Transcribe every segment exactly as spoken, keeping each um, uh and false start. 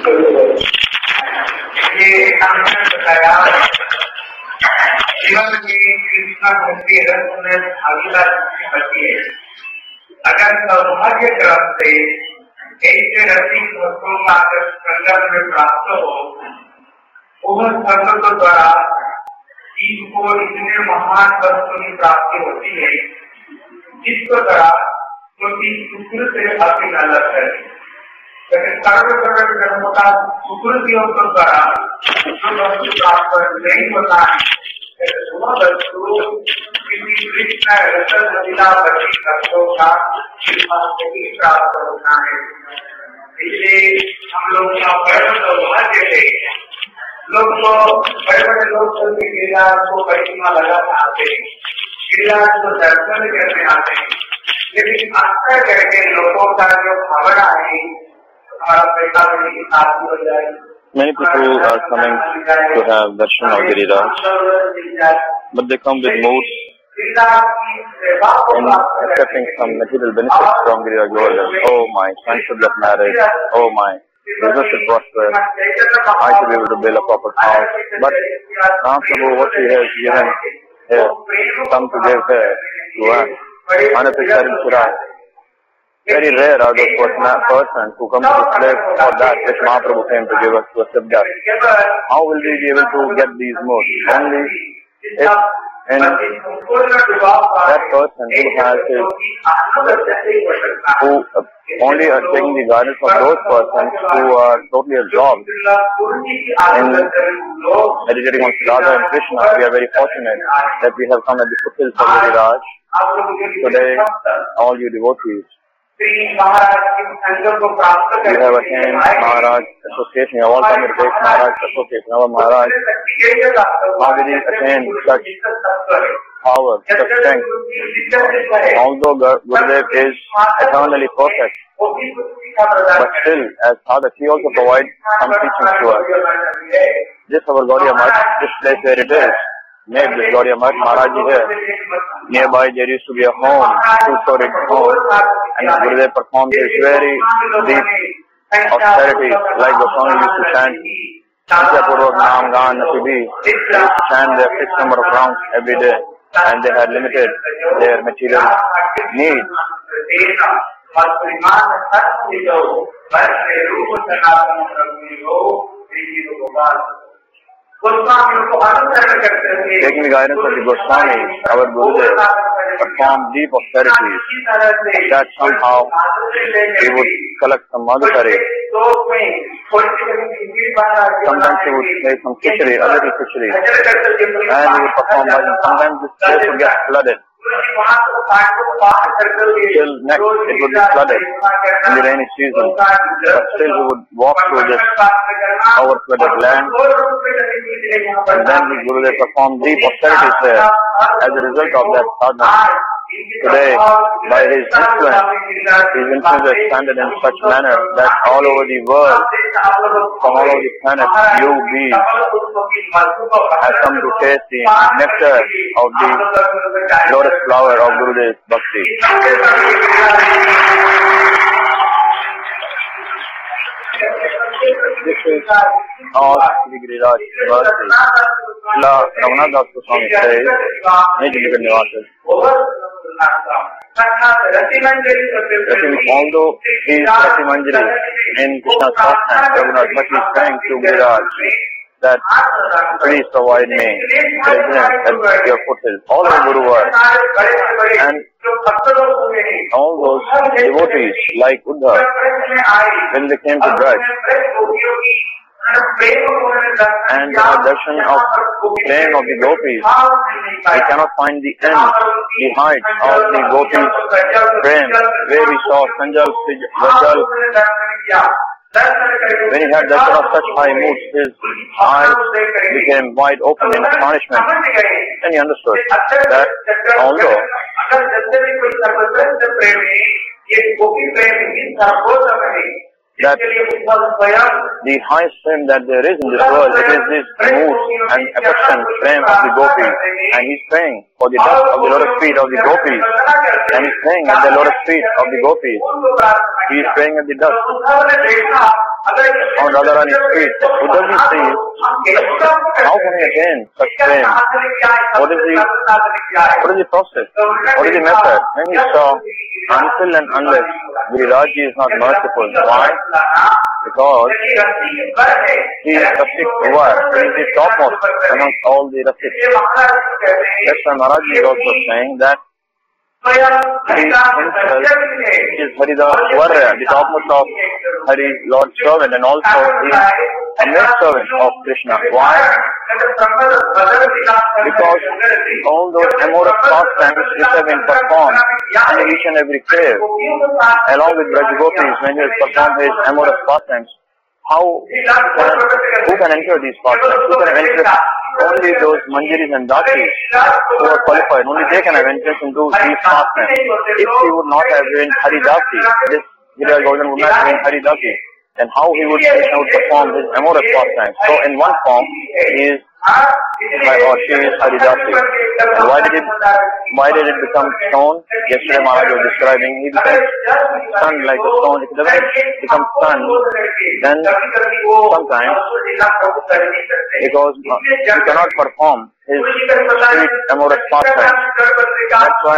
ये हमने बताया जीवन में कृष्ण भक्ति रस में भागीदार होती है। अगर सौभाग्य क्रम से ऐसे रसिक भक्तों का संगत में प्राप्त हो, वह संगत द्वारा जीव को इतने महान वस्तु की प्राप्ति होती है जिसको द्वारा क्योंकि सुकृत से अति अलग है। लेकिन सर्व प्रकार जन्मों का सुकृतियों के द्वारा जो वस्तु प्राप्त नहीं होता है, वह वस्तु किसी कृष्ण रसद लीला बची भक्तों का प्राप्त होता है। इसलिए हम लोग का बड़े सौभाग्य है, लोग तो बड़े बड़े लोग चलते गिरिराज को परिक्रमा लगाने आते हैं, गिरिराज को दर्शन करने आते हैं, लेकिन अच्छा करके लोगों का जो भावना है हमारा पैसा भी आदमी हो जाए। Many people are coming to have darshan of Giriraj, but they come with moods in accepting some material benefits from Giriraj Govardhan. Oh, my son should get married. Oh, my business should prosper. I should be able to build a proper house. But Ram Prabhu, what he has given here, come to give here to us, unappreciated Shirai. Very rare are those persons who come to this place for that which Mahaprabhu came to give us to accept that. How will we be able to get these moods? Only if in that person who has his, who only are taking the guidance of those persons who are totally absorbed in meditating on Radha and Krishna. We are very fortunate that we have come at the foothills of Giriraj today, all you devotees. We have attained Maharaj Association, you have all come to take Maharaj Association. Our Maharaj, how did he attain such power, such strength? Although Gurudev is eternally perfect, but still, as Sadhak, he also provides some teachings to us. This our Gaudiya Math, this place where it is, made this Gaudiya Math, Maharaj is here. Nearby there used to be a home, two-storied home, and Gurudev performed this very deep austerity, like Goswami used to chant, Sanchapurvak Naam Gaan Nasibi. They used to chant their fixed number of rounds every day, and they had limited their material needs. Taking the guidance of the Goswami, our Gurudev performed deep austerities, that somehow he would collect some madhukari. Sometimes he would make some khichdi, a little khichdi, and he would perform bhajan. Sometimes this place would get flooded. Till next it would be flooded in the rainy season, but still he would walk through this overflooded land, and then the Gurudev performed deep austerities there. As a result of that sadhana, today, by his influence, his influence has expanded in such manner that all over the world, from all over the planet, you bees have come to taste the nectar of the lotus flower of Gurudev's bhakti. This is all Sri Giriraj University. Srila Raghunath Das Goswami says, Nijilika Nivasis. Although he is Rasimanjari in Krishna's first hand, Raghunath, but he is saying to Giriraj that please provide me residence at your foothills, all the Guru were, and all those devotees like Uddhav, when they came to Braj, and the darshan of praying of the gopis, we cannot find the end, the height of the gopis' praying, where we saw Sanjal, Vajal. When he had darshan of such high moods, his eyes became wide open in astonishment. Then he understood that although that the highest frame that there is in this world, it is this mood and affection frame of the gopis, and he's praying for the dust of the lotus feet of the gopis, and he's praying at the lotus feet of the gopis, he is praying at the dust. on Radharani's feet. Uddhavji says, how can he attain such fame? What is the, what is the process? What is the method? When he saw, until and unless Girirajji is not merciful. Why? Because he is Rasik Uvar. He is the topmost amongst all the Rasiks. That's why Maharaj is also saying that he himself is Haridas Varya, the topmost of Hari, Lord's servant, and also he is a maid servant of Krishna. Why? Because all those amorous pastimes which have been performed in each and every cave, along with Brajagopis, when he has performed his amorous pastimes, how can, who can enter these pastimes? Who can enter? Only those Manjaris and Dakis who are qualified, only they can have entrance into these pastimes. If he would not have been Haridasi, this Giriraj Govardhan would not have been Haridasi, then how he would, Krishna would perform his amorous pastimes? So in one form, he is, or she is Haridasi. And why did it, why did it become stone? Yesterday Maharaj was describing, he becomes stunned like a stone. If it doesn't become stunned, then sometimes, because he cannot perform his sweet amorous pastimes. That's why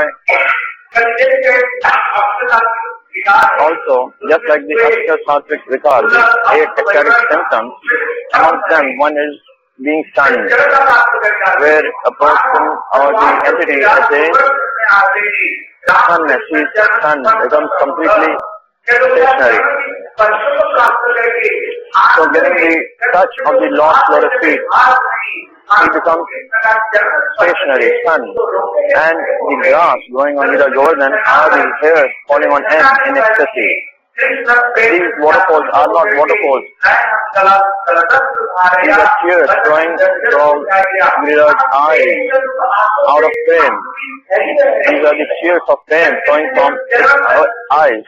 also, just like the Ashta Sattvic Vikar, the eight ecstatic symptoms, amongst them one is being stunned, where a person or the entity attains stunnedness, she is stunned, becomes completely stationary. So getting the touch of the Lord's lotus feet, he becomes stationary, stunned. And the grass growing on Giriraj Govardhan are the hairs falling on end in ecstasy. These waterfalls are not waterfalls. These are tears flowing from Giriraj's eyes out of pain. These are the tears of pain flowing from his eyes.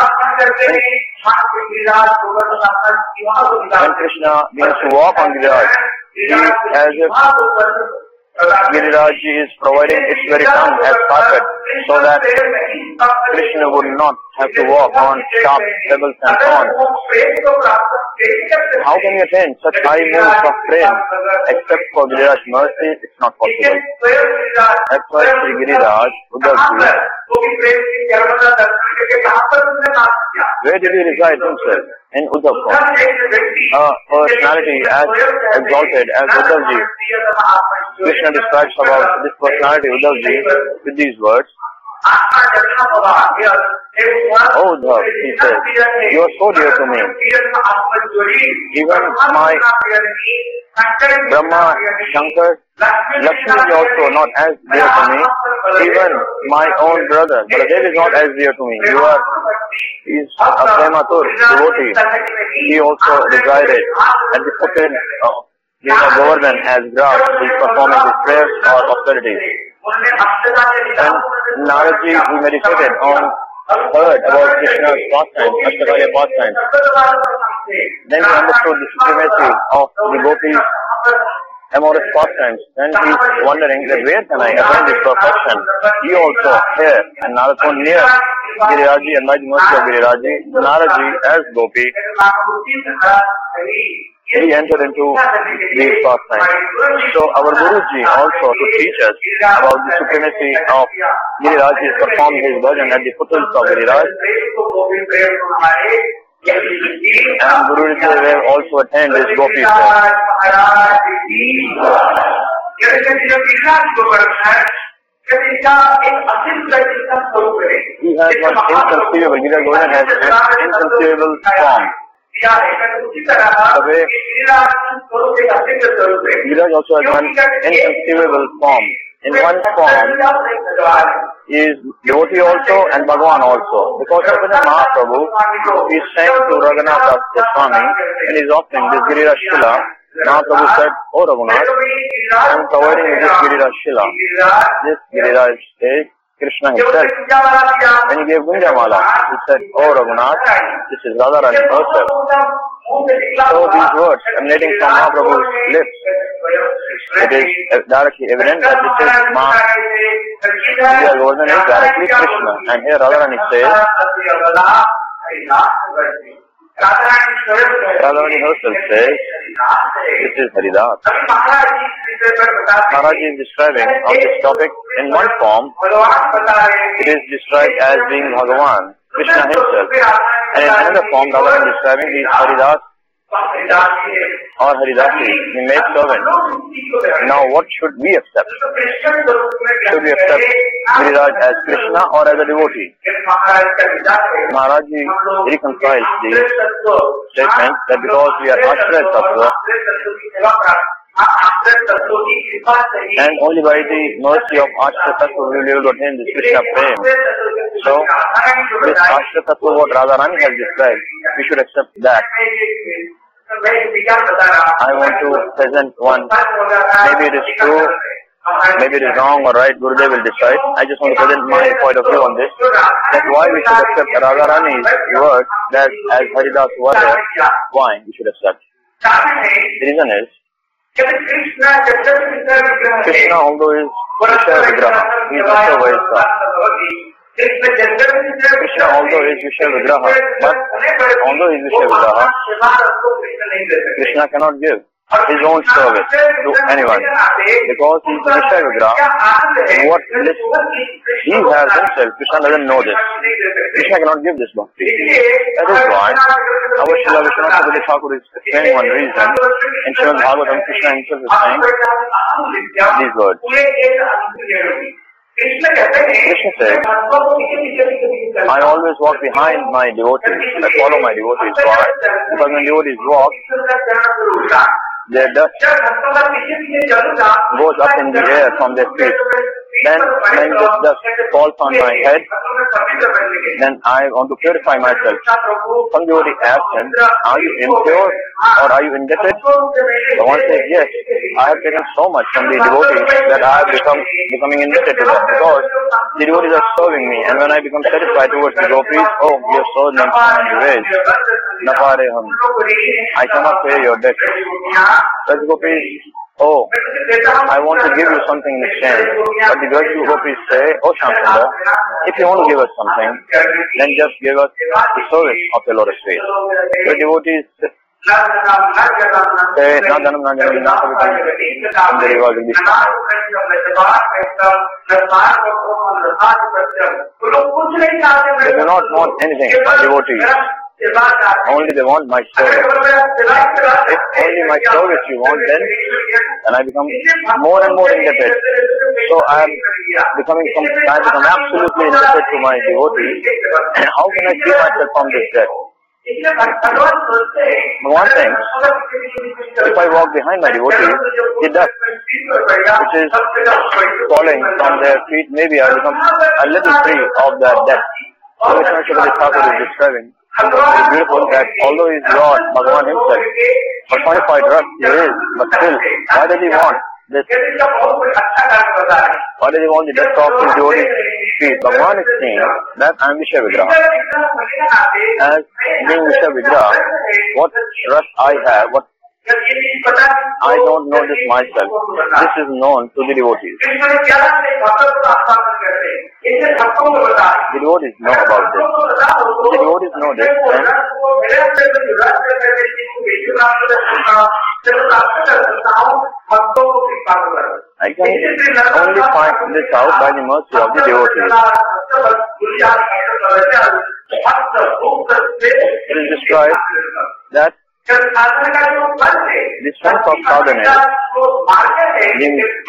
When Krishna begins to walk on Giriraj, he is as if Girirajji is providing its very tongue as carpet, so that Krishna would not have to walk on sharp pebbles and thorns. How can you attain such high moves of prema except for Giriraj's mercy? It's not possible. That's why Sri Giriraj, Uddhavji, where did he reside himself? In Uddhav form. A personality as exalted as Uddhavji. Krishna describes about this personality, Uddhavji, with these words. Oh Uddhav, he says, you are so dear to me. Even my Brahma, Shankar, Lakshmi is also not as dear to me. Even my own brother, Baladev is not as dear to me. You are, he is a Prematur, devotee. He also resided at the foot of Giriraj Govardhan as grass. He is performing his prayers or austerities. And Naradji, he meditated on, heard about Krishna's pastimes, Ashtakarya pastimes. Then he understood the supremacy of the gopis' amorous pastimes. Then he is wondering that where can I attain this perfection? He also here, and Narad near Girirajji, and by the mercy of Girirajji, Naradji as gopi, he entered into these pastimes. So our Guruji also to teach us about the supremacy of Giriraj, he performed his bhajan at the foothills of Giriraj. And Guruji have also attained his gopi prayer. He has one inconceivable, Giriraj Govardhan has an inconceivable form. The way Giriraj also has one inconceivable form. In one form is devotee also and Bhagavan also. Because Chaitanya Mahaprabhu is saying to Raghunath Swami and is offering this Giriraj Shila. Mahaprabhu said, oh Raghunath, I am providing you this Giriraj Shila. This Giriraj is Krishna himself. When he gave Gunjamala, he said, oh Raghunath, this is Radharani herself. So these words emanating from Mahaprabhu's lips, it is directly evident that this is Ma. Giriraj Govardhan is directly Krishna. And here Radharani says, Radharani herself says, this is Haridas. Maharaj is describing on this topic in one form, it is described as being Bhagavan, Krishna himself. And in another form, Radharani is describing he is Haridas or Haridasi, he makes servant. Now what should we accept? Should we accept Giriraj as Krishna or as a devotee? Maharaj reconciles the statement that because we are Ashraya Tattva, and only by the mercy of Ashraya Tattva we will be able to attain this Krishna Prem. So, this Ashraya Tattva what Radharani has described, we should accept that. I want to present one, maybe it is true, maybe it is wrong or right, Gurudev will decide. I just want to present my point of view on this, that why we should accept Radharani's word that as Haridas Vada, why we should accept. The reason is, Krishna although is Vishaya Vigraha, he is also Vaisa. Krishna although is Vishaya Vigraha, but although he is Vishaya Vigraha, Krishna cannot give his own service to anyone because he is Vishaya Vigraha. What bliss he has himself, Krishna doesn't know this. Krishna cannot give this bhakti. That is why our Srila Vishwanath Chakravarti Thakur is explaining one reason. In Srimad Bhagavatam, Krishna himself is saying these words. Krishna says, I always walk behind my devotees. I follow my devotees. Why? Because when devotees walk, their dust goes up in the air from their feet. Then when this dust falls on my head, then I want to purify myself. Some devotee asks him, are you impure or are you indebted? The one says, yes, I have taken so much from the devotees that I have become becoming indebted to them because the devotees are serving me, and when I become satisfied towards the gopis, oh, you have served me in so many ways. Napareham, I cannot pay your debt. But the gopis, oh, I want to give you something in exchange. But the Gopis gopis say, oh Shamsundar, if you want to give us something, then just give us the service of the lotus feet. The devotees say, na janam na janam na savitam, and the reward will be found. They do not want anything, devotees. Only they want my service. If only my service you want, then, then I become more and more indebted. So I am becoming, I become absolutely indebted to my devotees. How can I free myself from this debt? One thing, if I walk behind my devotees, the dust which is falling from their feet, maybe I become a little free of that debt. So Vishwanath Chakravarti Thakur is describing. It's beautiful that although he is Lord, Bhagavan himself, personified Ras he is, but still, why does he want this? Why does he want the dust of his devotees' feet? Bhagavan is saying that I am Vishaya Vigraha. As being Vishaya Vigraha, what Ras I have, what I don't know this myself. This is known to the devotees. The devotees know about this. The devotees know this, and I can only find this out by the mercy of the devotees. It is described that the strength of sadhana, the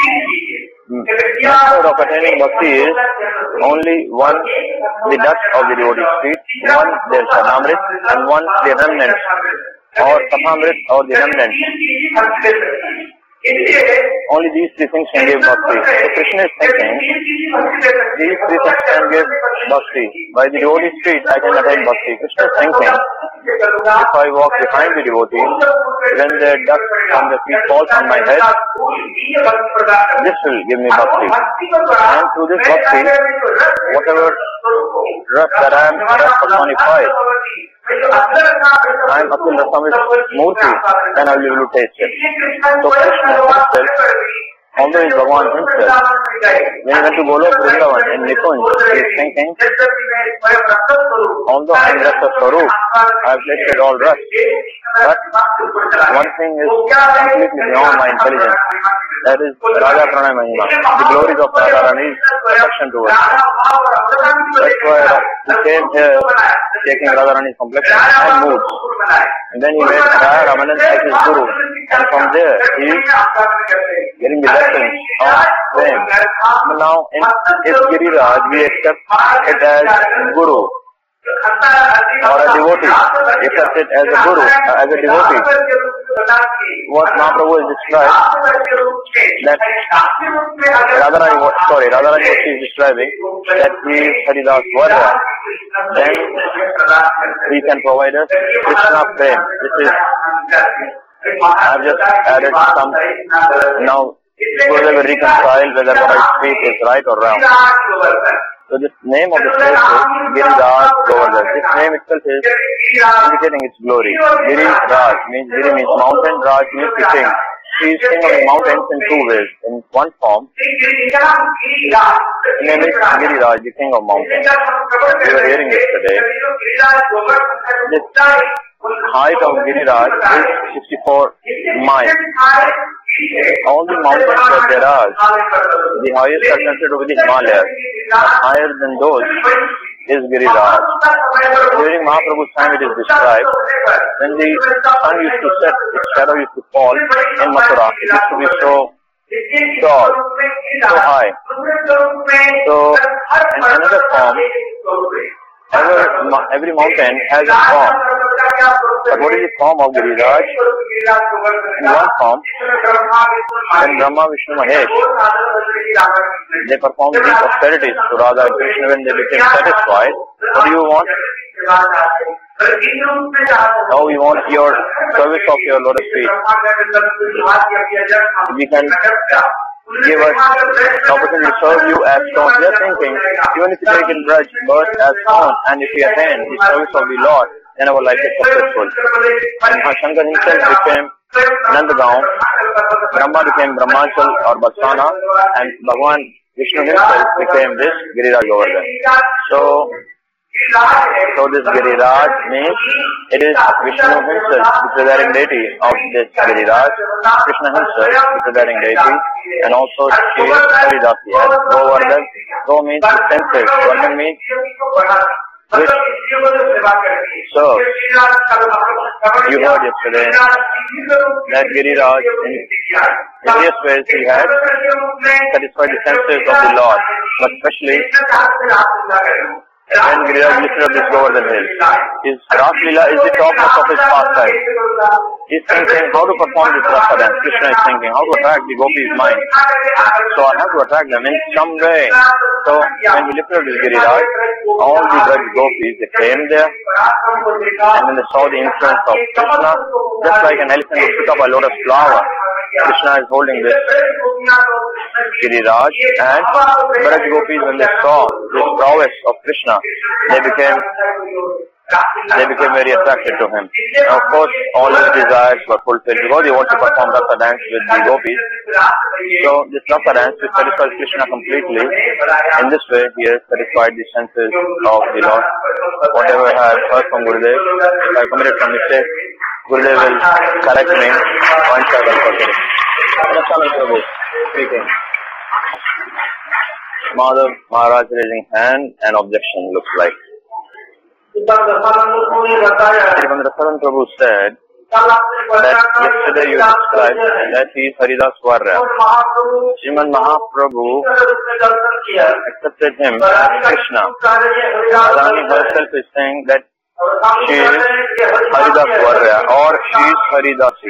method of attaining bhakti is only one, the dust of the devotee's feet, one, their sadhamrit, and one, the remnants, or sapamrit, or the remnants. Only these three things can give bhakti. So Krishna is thinking, these three things can give bhakti. By the devotee's feet, I can attain bhakti. Krishna is thinking, if I walk behind the devotees, when their dust from the feet falls on my head, this will give me bhakti. And through this bhakti, whatever rasa that I am personified, I am Atul Rasami's Murti, then I will be able to taste it. So Krishna himself although he is Bhagavan himself, when he went to Golok Vrindavan in Nikunj, he is thinking, although I am Rasa Swarup, I have tasted all rust, but one thing is completely beyond my intelligence, that is Radha Pranay Mahima, the glories of Radharani's affection towards me. That's why he came here taking Radharani's complexion and moods. And then he made Raya Ramanand as his guru. And from there, he is getting the lessons of them. But now, in his Giriraj, we accept it as guru or a devotee. We accept it as a guru, uh, as a devotee. What Mahaprabhu is described, that Radharani, sorry, Radharani what she is describing, that he is Haridas Varya, then he can provide us Krishna Prem. This is, I have just added some, now Gurudev will reconcile whether what I speak is right or wrong. So this name of the place is Giriraj Govardhan. This name itself is indicating its glory. Giriraj means Giri means mountain, Raj means the king. He is king of the mountains in two ways. In one form, his name is Giriraj, the king of mountains. We were hearing yesterday. This height of Giriraj is sixty-four miles. All the mountains that there are, the highest are considered to be the Himalayas. Higher than those is Giriraj. During Mahaprabhu's time it is described, when the sun used to set, its shadow used to fall in Mathura, it used to be so tall, so high. So, in another form, Every, every mountain has a form. But what is the form of Giriraj? In one form, when Brahma, Vishnu, Mahesh, they performed these austerities to Radha and Krishna when they became satisfied. What do you want? Now we want your service of your lotus feet. We can give us the opportunity to serve you as stone. We are thinking, even if you take in Braj, birth as stone, and if we attain the service of the Lord, then our life is successful. And Shankar himself became Nandagaon, Brahma became Brahmachal or Batsana, and Bhagavan Vishnu himself became this Giriraj Govardhan. So, So this Giriraj means it is Vishnu himself, the presiding deity of this Giriraj, Krishna himself, the presiding deity, and also she is Haridasi. And Govardhan, Go means the senses, Vardhan means which serves. You heard yesterday that Giriraj in various ways he had satisfied the senses of the Lord, but especially when Giriraj lifted up this Govardhan hill. His Ras Leela is the topmost of his pastime. He is thinking how to perform this Rasa dance. Krishna is thinking how to attract the gopis' mind. So I have to attract them in some way. So when he lifted up this Giriraj, all the Braj gopis, they came there, and when they saw the influence of Krishna, just like an elephant would pick up a lotus flower, Krishna is holding this Giriraj, and Braj gopis, when they saw this prowess of Krishna, they became they became very attracted to him. Now, of course, all his desires were fulfilled because he wanted to perform Rasa dance with the gopis. So this Rasa dance will satisfy Krishna completely. In this way, he has satisfied the senses of the Lord. Whatever I have heard from Gurudev, if I committed some mistake, Gurudev will correct me once I will forget. Speaking. Madhav Maharaj raising hand and objection looks like. Even Rasaran Prabhu said that yesterday you described that he is Haridas Varya. Srimad Mahaprabhu accepted him as Krishna. Radharani herself is saying that she is Haridas Varya or she is Haridasi.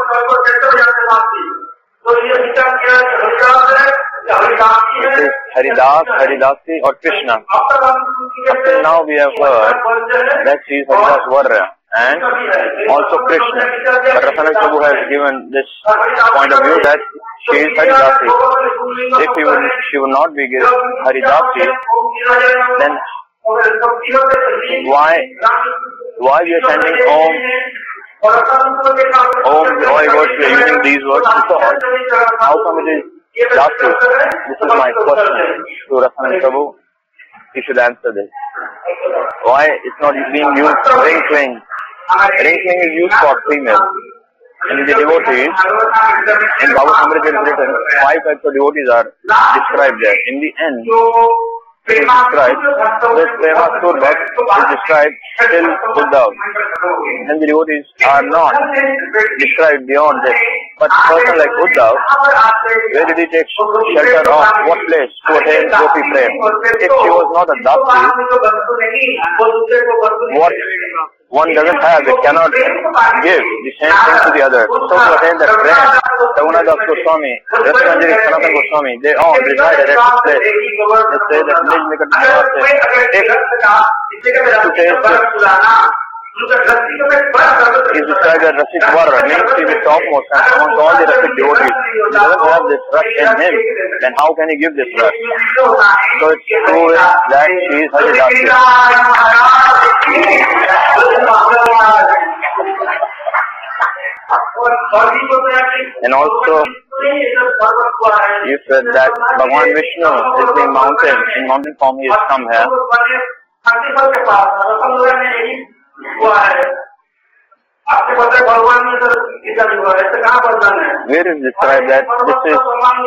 It is Haridas, Haridasi or Krishna. Up till now we have heard that she is Haridas Varya and also Krishna. But Rasaran Prabhu has given this point of view that she is Haridasi. If he would, she would not be Haridasi, then why, why we are sending Om Om, why words we are using these words? Because how come it is Lastly, this is my question to Rasanand Prabhu. You should answer this. Why it's not being used for ring cling? Ring cling is used for female. And the devotees, in Bhagavad Amrita is written, five types of devotees are described there. In the end, it is described, this Prema Sur Bhakt is described till Uddhav. And the devotees are not described beyond this. But a person like Uddhav, where did he take shelter of what place to attain Gopi Prem? If she was not a Dapti, what one doesn't have, it cannot give the same thing to the other. So to attain that Prem, Raghunath Das Goswami, Rasananjali Sanatan Goswami, they all resided at this place. They say that Nij Nikat if to taste it, he is described as Rasit Varra, means he is the topmost and amongst all the Rasit devotees. He doesn't have this rush in him, then how can he give this rush? So it's true that she is Haridasi. And also, you said that Bhagavan Vishnu is the mountain, in mountain form he has come here. Where is described that this is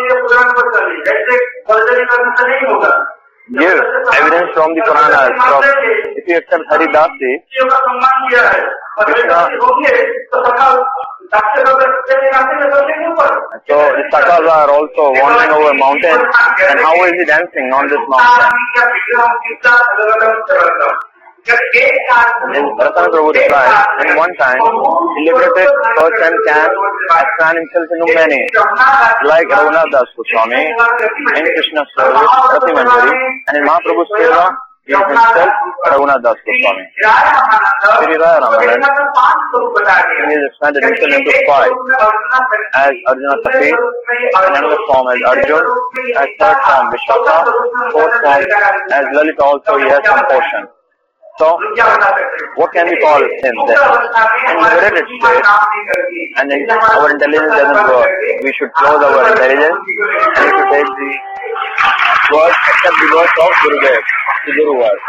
give evidence from the Puranas. From, if you accept Haridasi, Krishna, so the Sakas are also wandering over mountains, and how is he dancing on this mountain? In Rasanand Prabhu replied, in one time, he liberated first and can expand himself into many, like Raghunath Das Goswami, in Krishna's service, Rati Manjari, and in Mahaprabhu's seva, he is himself Raghunath Das Goswami. Sri Raya Ramanan, he has expanded himself into five, as Arjuna Safi, in another form as Arjun, as third form Vishaka, fourth form as Lalita also he has some portion. So, what can we call him then? In liberated state, and then our intelligence doesn't work. We should close our intelligence and we should take the words, accept the words of Gurudev, the Guru word.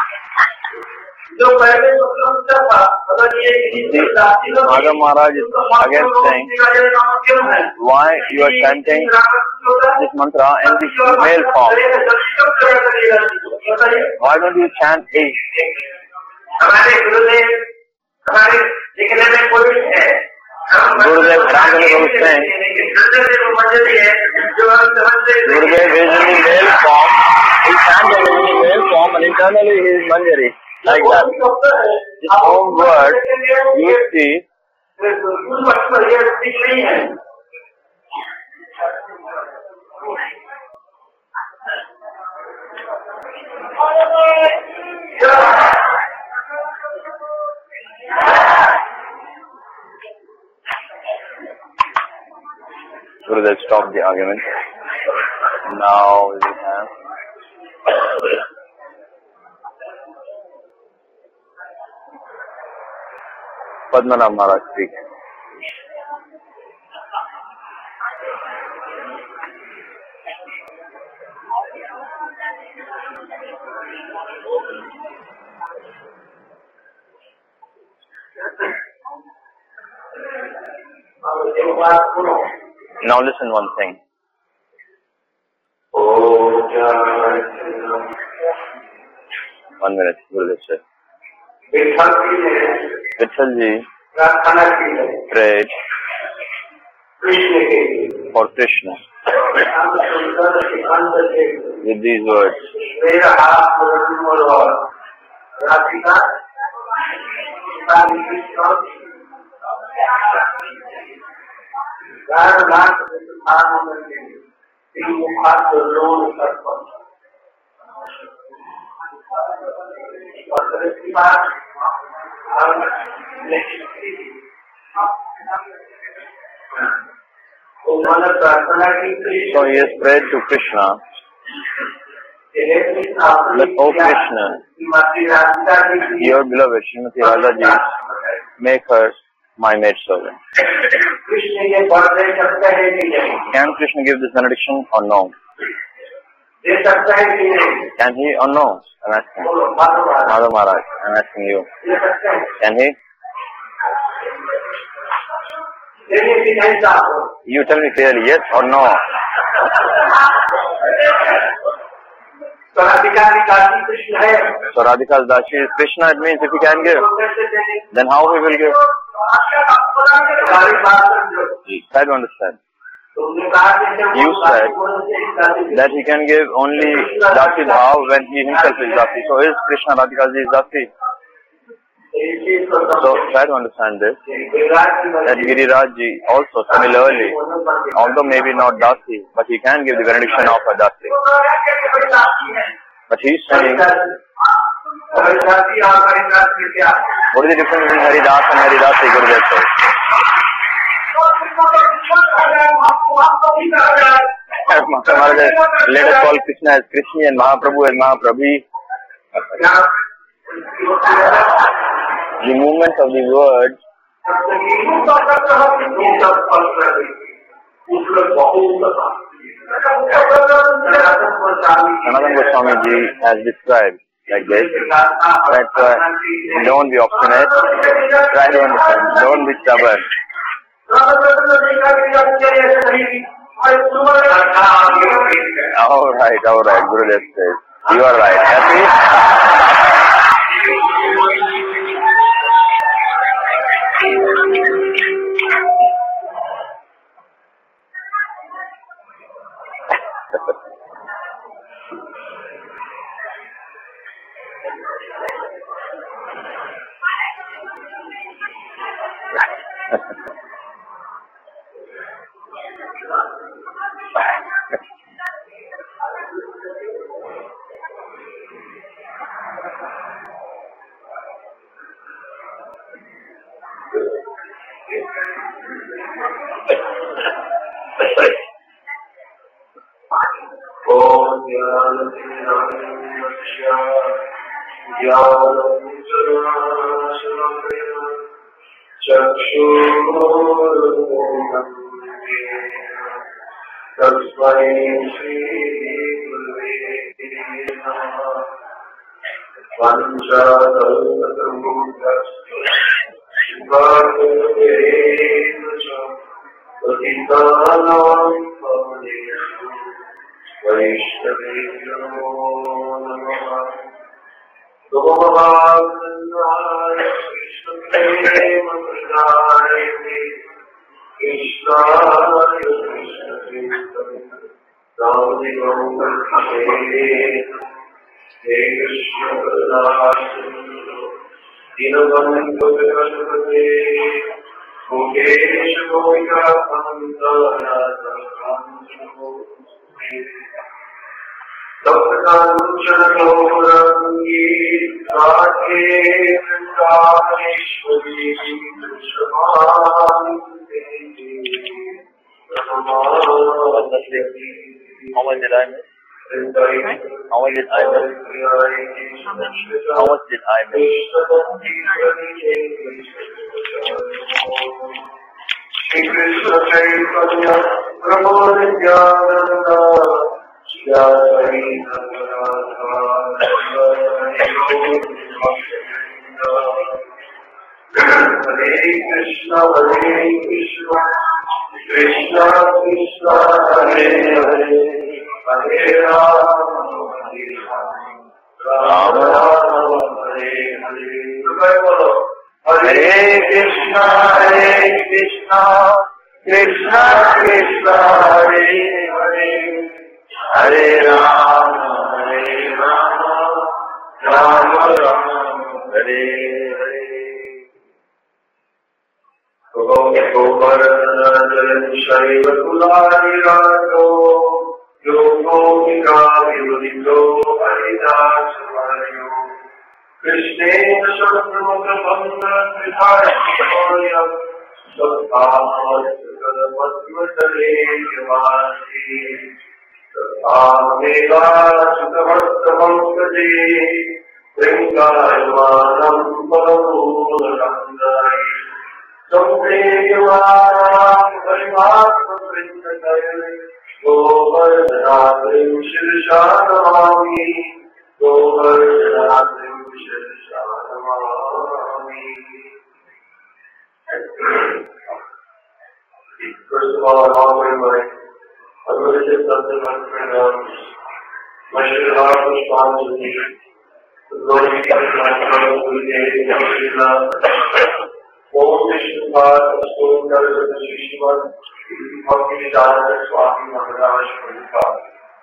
The Madhav Maharaj is again saying, why you are chanting this mantra in the male form? Why don't you chant A? Gurudev Ramchandra Prabhu is saying, Gurudev is in the male form, he chants in the male form and internally he is Manjari, like that. This home word, you see, Gurudev stopped the argument. Now we have Padmanabh Maharaj speak. Now listen one thing. One minute, Gurudev said. Vithalji prayed for Krishna with these words. So he has prayed to Krishna that, O Krishna, your beloved Srimati Radhaji, make her my maidservant. Can Krishna give this benediction or no? Can he or no? I'm asking. Madhav Maharaj, I'm asking you. Can he? You tell me clearly, yes or no? So Radhika's Dashi is Krishna, it means if he can give, then how he will give? Try to understand. You said that he can give only Dashi Bhav when he himself is Dashi. So is Krishna Radhika's Dashi? So try to understand this, that Giriraj Ji also similarly, although maybe not Dasi, but he can give the benediction of a Dasi. But he is saying, what is the difference between Haridas and Haridasi, Gurudev says? Let us call Krishna as Krishna and Mahaprabhu as Mahaprabhi. The movement of the word Sanatana Goswami Ji has described like this, that uh, don't be obstinate, try to understand, don't be stubborn. Alright, alright, Gurudev says, you are right. Happy? How much did I miss? How much did I miss? How much did I miss? Hare Krishna, Hare Krishna, Krishna Krishna, Hare Hare, Hare Rama, Hare Rama, Rama Hare Hare. Hare Krishna, Hare Krishna, Krishna Krishna, Hare Hare, Hare Rama, Hare Rama, Rama Rama, Hare Hare. Shaiva Kulari Rato, Yogo Mika Vividito, Haridas Vario, Krishna Shabdamaka Bhanga Vithaya, Sabha Padmatare Yavasi, Sabha Sukhavasta Bhankade, Rinkayamanam Paramulanandai, Samdevaram Harimatma Vrindakaya Govardhanatrim Shirshanamami Govardhanatrim Shirshanamami. First of all, I'm offering my unlimited sentiment pronouns, my Shridhar Pushpanjali, the glory of my Prabhu Gurudev Yamashila, Om Vishnu Pad, the stone brothers of the Shishivan, Bhakti Vidananda Swami Maharaj Prabhupada.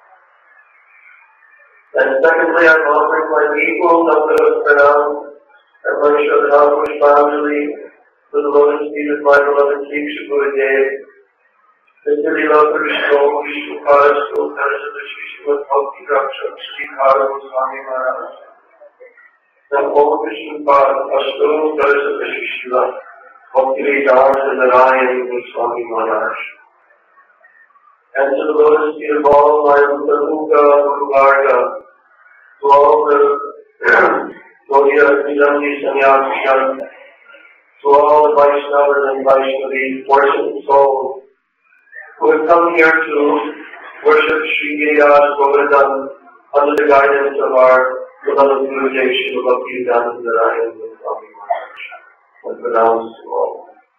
And secondly, I'm offering my equal number of pronouns and my Shridhar Pushpanjali to the lotus feet of my beloved teacher Gurudev, Mister Lila Krishna, Vishnu Pad, stone brothers of the Shishivan, Bhakti Raksha, Sridhar Goswami Maharaj. And Om Vishnu Pad, the stone brothers of the Shishivan, Bhakti Vidananda Narayan Goswami Maharaj. And to the lotus feet of all my Uttaruga, Uruvarga, to all the Gaudiya, Nijanji, Sannyasiyan, to all the Vaishnavas and Vaishnavis, worship souls, who have come here to worship Sri Giriyaj Govardhan under the guidance of our beloved Gurudev Srila Bhaktivedanta Narayan Goswami Maharaj, and pronounce to all.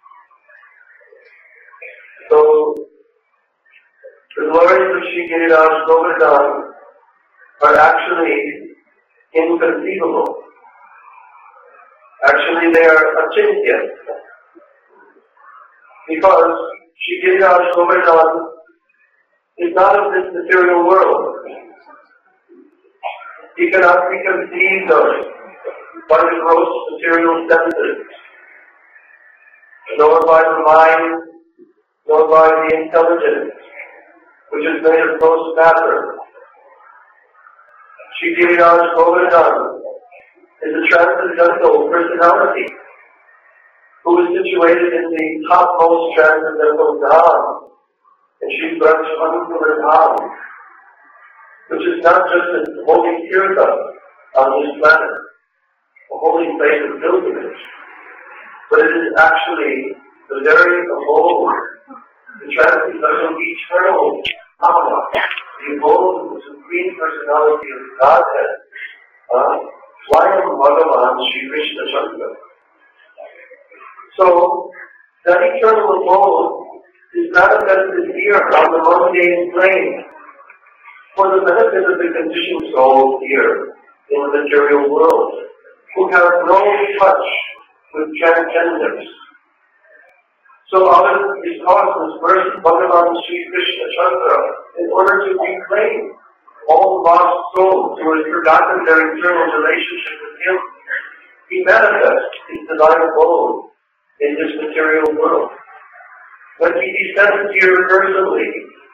So, the glories of Sri Giriyaj Govardhan are actually inconceivable. Actually, they are achintya. Because Sri Giriyaj Govardhan is not of this material world. He cannot be conceived of by the gross material senses, nor by the mind, nor by the intelligence, which is made of gross matter. Sri Giriyaj Govardhan is a transcendental personality who is situated in the topmost transcendental Dham, and Sri Brajmanandar Dham, which is not just a holy tirtha on this planet, a holy place of pilgrimage, but it is actually the very abode, the transcendental eternal Dhamma, the abode of the Supreme Personality of Godhead, uh, Swayam Bhagavan Sri Krishna Chandra. So, that eternal abode is manifested here on the mundane plane for the benefit of the conditioned souls here in the material world, who have no touch with transcendence. So out of his cosmos burst Bhagavan Sri Krishna Chandra in order to reclaim all lost souls who have forgotten their eternal relationship with him. He manifests his divine abode in this material world. When he descends here personally,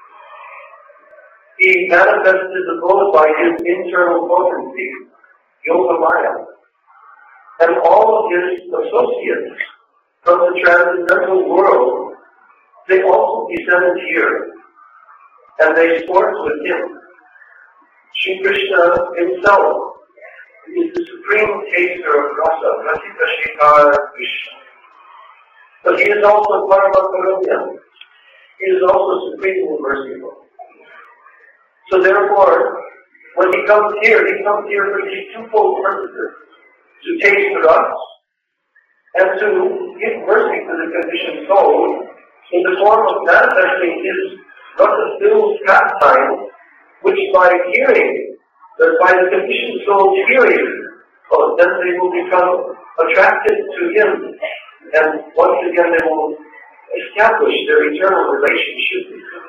he manifests his abode by his internal potency, Yoga Maya. And all of his associates from the transcendental world, they also descend here, and they sport with him. Sri Krishna himself is the supreme taster of rasa, Rasika Shikara Krishna. But he is also Paramakarunyan. He is also supremely merciful. So therefore, when he comes here, he comes here for these twofold purposes: to taste the rasa and to give mercy to the conditioned soul in the form of manifesting his rasa-filled pastime, which by hearing, that by the conditioned soul's hearing, oh, then they will become attracted to him, and once again they will establish their eternal relationship with him.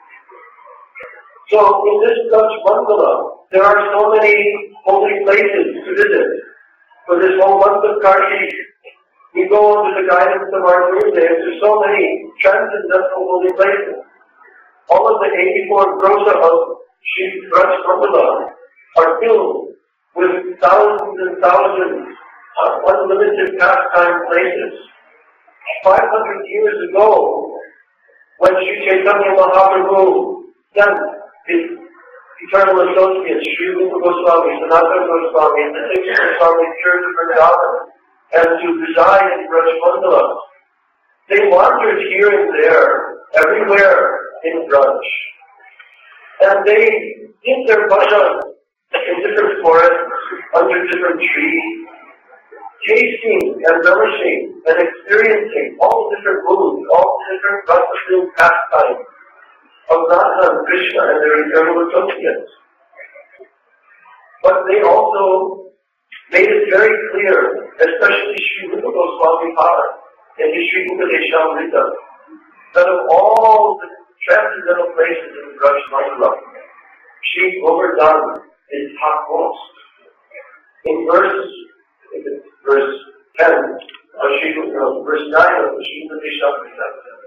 So in this Dutch mandala, there are so many holy places to visit. For this whole month of Kartik, we go under the guidance of our Gurudev to so many transcendental holy places. All of the eighty-four grosa of Sri Braj Mandala are filled with thousands and thousands of unlimited pastime places. Five hundred years ago, when Sri Chaitanya Mahaprabhu sent his eternal associates, Sri Rupa Goswami, Sanatana Goswami, and the six Goswami Church of Vrindavan, and to reside in Braj Mandala, They wandered here and there, everywhere in Braj. And they did their bhajan in different forests, under different trees, tasting and relishing and experiencing all the different moods, all the different rasa-filled pastimes of Radha and Krishna and their eternal associates. But they also made it very clear, especially Sri Rupa Goswami Maharaj in his Sri Upadeshamrita, that of all the transcendental places in Braj Mandala, Sri Govardhan is topmost. In verse, in verse ten, or Sri, no, verse nine of the Sri Upadeshamrita,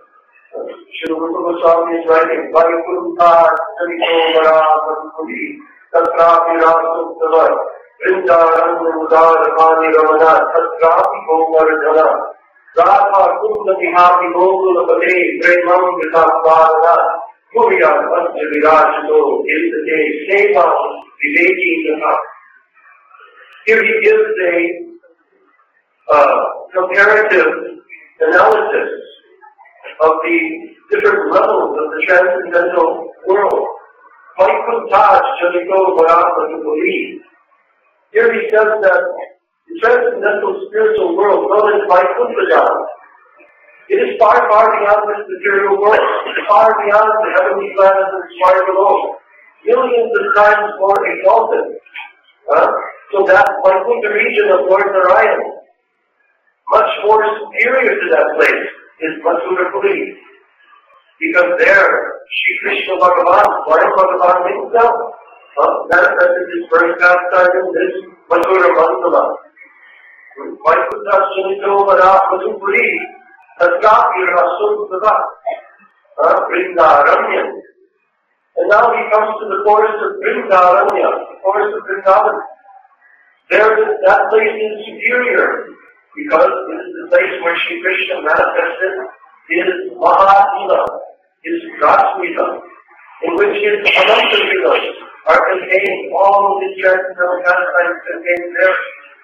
Sri Rupa Goswami is writing, Vaikuntha Sarito Vara Pankuri Tatrapi Rasuktava Vrindaram Udadamani Ramana Tatrapi Govardhana Radha Kunda Vihati Gokula Pade Premam Vitasvadana Purya Vajja Virajito Iltate Seva Viveki Naha. Here he gives a uh, comparative analysis of the different levels of the transcendental world. Vaikuntaj Janiko Varatapuri. Here he says that the transcendental spiritual world, known as Vaikuntajan, it is far, far beyond this material world, far beyond the heavenly planets and far below, millions of times more exalted. Uh, so that Vaikuntha region of Lord Narayan, much more superior to that place, is Mathura Puri. Because there, Shri Krishna Bhagavan, Swayam Bhagavan himself, uh, manifested his first pastime in this Mathura Mandala. Vaikuntha Janito Vara Mathupuri, Tatrapi Rasuktava, Vrindaramya. And now he comes to the forest of Vrindaramya, the forest of Vrindavan. There, that place is superior, because it is the place where Shri Krishna manifested his Maha-Lila, his Ras-Lila, in which his Ananta-Lilas are contained, all of his transcendental pastimes contained there.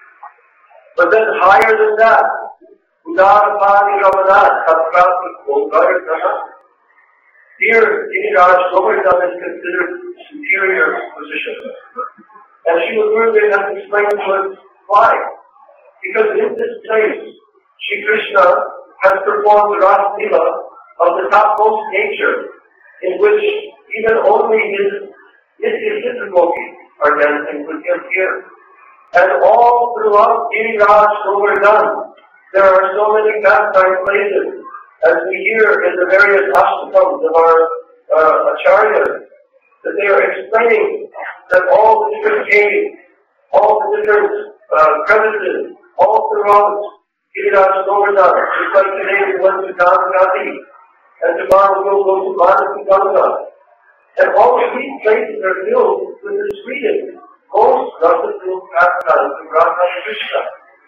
But then higher than that, Udadamani Ramana Tatrapi Govardhana. Here, Giriraj Govardhan is considered superior position. And Srila Gurudev has explained to us why. Because in this place, Shri Krishna has performed the Ras Lila of the topmost nature, in which even only his Nitya Gopis are dancing with him here. And all throughout Giriraj Govardhan, there are so many pastime places, as we hear in the various ashtakams of our uh, acharyas, that they are explaining that all the different caves, all the different uh, crevices, all throughout Giriraj Govardhan, just like today we went to Gangati, and tomorrow we'll go to Manasi Ganga. And all of these places are filled with the sweetest, most rasa-filled pastimes of Radha and Krishna.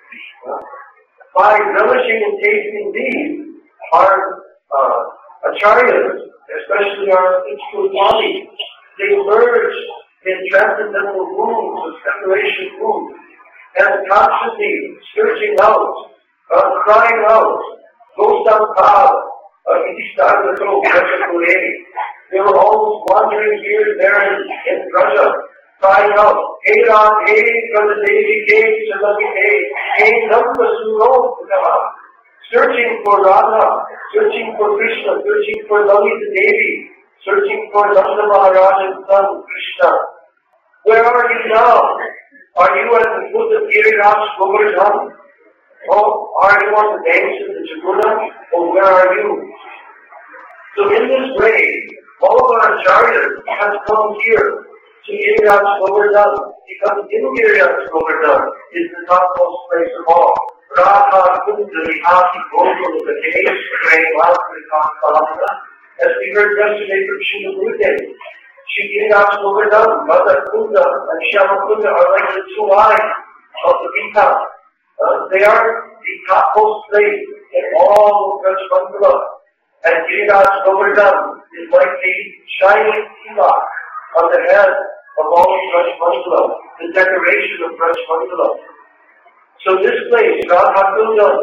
By relishing and tasting these, our uh, acharyas, especially our spiritual bodies, they merge in transcendental moods of separation moods, and constantly searching out, uh, crying out, Gosam Kaal, Itishtargato, Rajakure. They were always wandering here and there in, in Raja, crying out, Hey Ram, hey, from the Devi cave, Shalami hey, hey, Nampa Suro, searching for Radha, searching for Krishna, searching for Lalita Devi, searching for Nanda Maharaj's son, Krishna. Where are you now? Are you at the foot of Giriraj Govardhan? Or are you on the banks of the Jamuna? Or where are you? So in this way, all of our acharyas have come here to Giriraj Govardhan, because in Giriraj Govardhan is the topmost place of all. Radha Kunda Vihati Gokula Pade Premam Vitasvadana. As we heard yesterday from Srila Gurudev, Shri Giriraj Govardhan, Radha Kunda, and Shyama Kunda are like the two eyes of the Vita. Uh, they are the topmost place in all of Braj Mandala. And Giriraj Govardhan is like the shining tilak on the head of all of Braj Mandala, the decoration of Braj Mandala. So this place, Radha Kunda,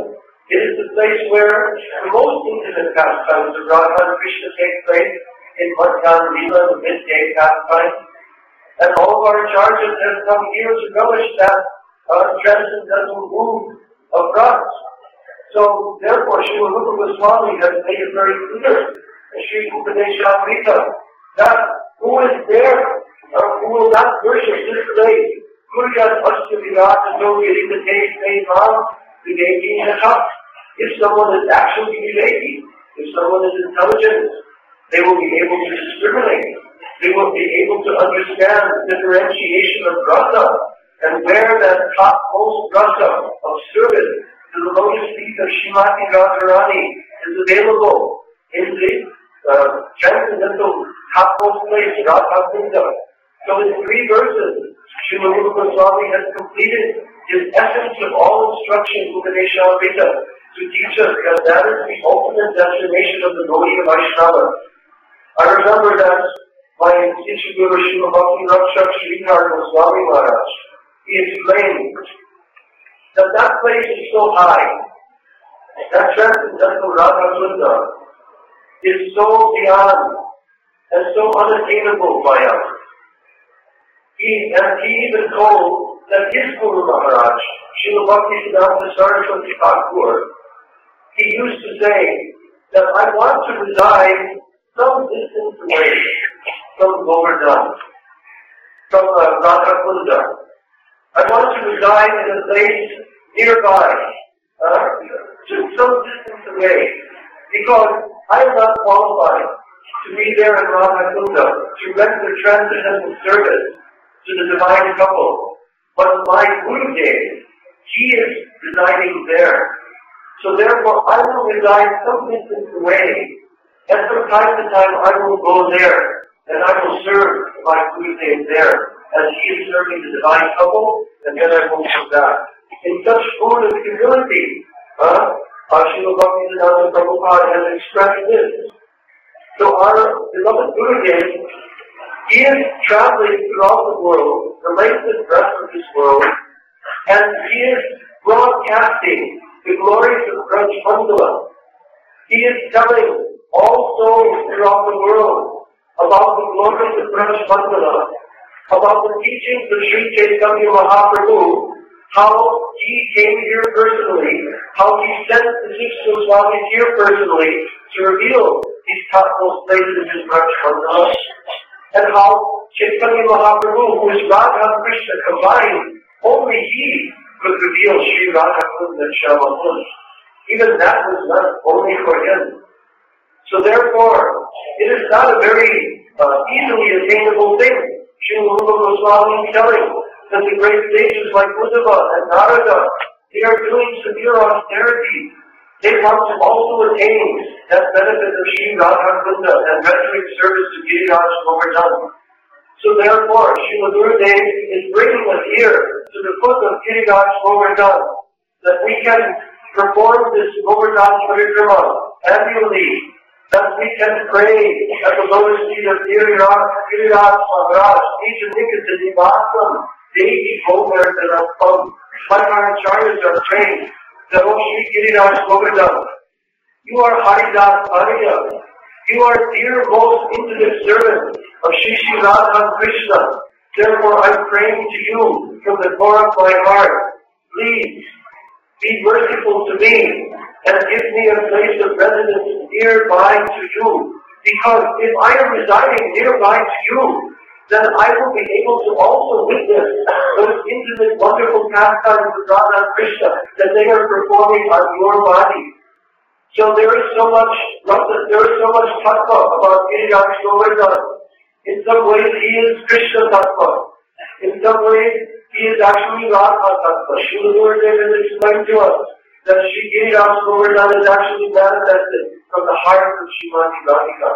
It is the place where the most intimate pastimes of Radha and Krishna take place in Madhyan Leela, the midday pastime. And all of our charges have come here to relish that uh, transcendental mood of Rasa. So, therefore, Srila Rupa Goswami has made it very clear in Sri Upadeshamrita that who is there or who will not worship this place, Kurjat Astya Virata Yogi Rikate Snevam Viveki Natha. If someone is actually relating, if someone is intelligent, they will be able to discriminate. They will be able to understand the differentiation of rasa and where that topmost rasa of service to the lotus feet of Srimati Radharani is available in the uh, transcendental topmost place, Radha Kunda. So in three verses, Srila Rupa Goswami has completed his essence of all instruction, Upadeshamrita, to teach us that that is the ultimate destination of the Gaudiya Vaishnava. I remember that my teacher Guru Srila Bhakti Rakshak Sridhar Goswami Maharaj, he explained that that place is so high, that transcendental Radha Kunda is so beyond and so unattainable by us. He, and he even told that his Guru Maharaj, Srila Bhaktisiddhanta Saraswati Thakur, he used to say that I want to reside some distance away from Govardhan, from uh, Radha Kunda. I want to reside in a place nearby, uh, just some distance away, because I am not qualified to be there in Radha Kunda to render transcendental service to the divine couple. But my Gurudev, he is residing there. So therefore, I will reside some distance away, and from time to time I will go there, and I will serve my Gurudev there, as he is serving the divine couple, and then I will come back. In such mood of humility, uh, Srila Bhaktisiddhanta Prabhupada has expressed this. So our beloved Gurudev, he is traveling throughout the world, the length and breadth of this world, and he is broadcasting the glories of Braj Mandala. He is telling all souls throughout the world about the glories of Braj Mandala, about the teachings of Sri Chaitanya Mahaprabhu, how he came here personally, how he sent the six Goswamis here personally to reveal these topmost places in Braj Mandala, and how Chaitanya Mahaprabhu, who is Radha and Krishna combined, only he could reveal Sri Radha Kunda and Shyama Kunda. Even that was not only for him. So therefore, it is not a very uh, easily attainable thing. Srila Rupa Goswami is telling that the great sages like Uddhava and Narada, they are doing severe austerity. They want to also attain that benefit of Sri Radha Kunda and rendering service to Giriraj Govardhan. So therefore, Srila Gurudev is bringing us here to the foot of Giriraj Govardhan, that we can perform this Govardhan Parikrama annually, that we can pray at the lotus feet of Giriraj, Giriraj Maharaj, Nija Nikita Nivasam, Devi Govardhanam, like our acharyas are praying, that O Shri Giriraj Govardhan, you are Haridas Arya, you are dear most intimate servant of Shri Shri Radha Krishna. Therefore I am praying to you from the core of my heart, please be merciful to me and give me a place of residence nearby to you. Because if I am residing nearby to you, then I will be able to also witness those intimate, wonderful pastimes of Radha and Krishna that they are performing on your body. So there is so much, there is so much tattva about Giriraj Govardhan. In some ways he is Krishna tattva. In some ways he is actually Radha tattva. Srila Gurudev has explained to us that Shri Giriraj Govardhan is actually manifested from the heart of Srimati Radhika.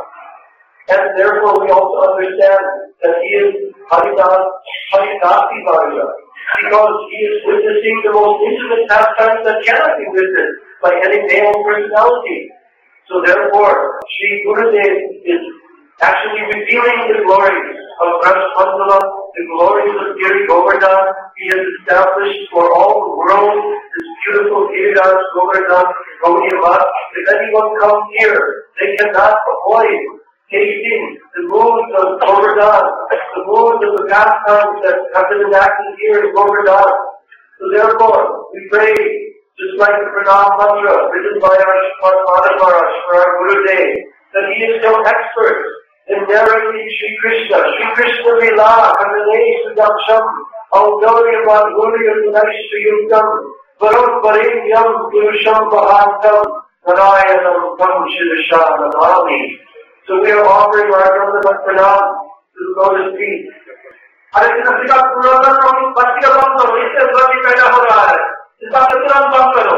And therefore we also understand that he is Haridas, Haridasi Varya, because he is witnessing the most intimate pastimes that cannot be witnessed by any male personality. So therefore, Shri Gurudev is actually revealing the glories of Braj Mandala, the glories of Giri Govardhan. He has established for all the world this beautiful Giriraj Govardhan Gaudiya, if anyone comes here, they cannot avoid tasting the moods of Govardhan, the moods of the pastimes that have been enacted here in Govardhan. So therefore, we pray, just like the Pranam Mantra written by our Shrimad Maharaj for our Gurudev, that he is so expert in narrating Shri Krishna, Shri Krishna Lila, Kanane Sudamsham, Audariyavan Guriyam Naishtriyukam, Varam Varinyam Purusham Vahantam, Narayanam Tam Shirisham Namami. So we are offering our Gandhavat Pranam to the Lotus feet. अरे इसका पुराना हम बच्चे का बंद करो, इससे गलती पैदा हो रहा है, इसका तुरंत बंद करो.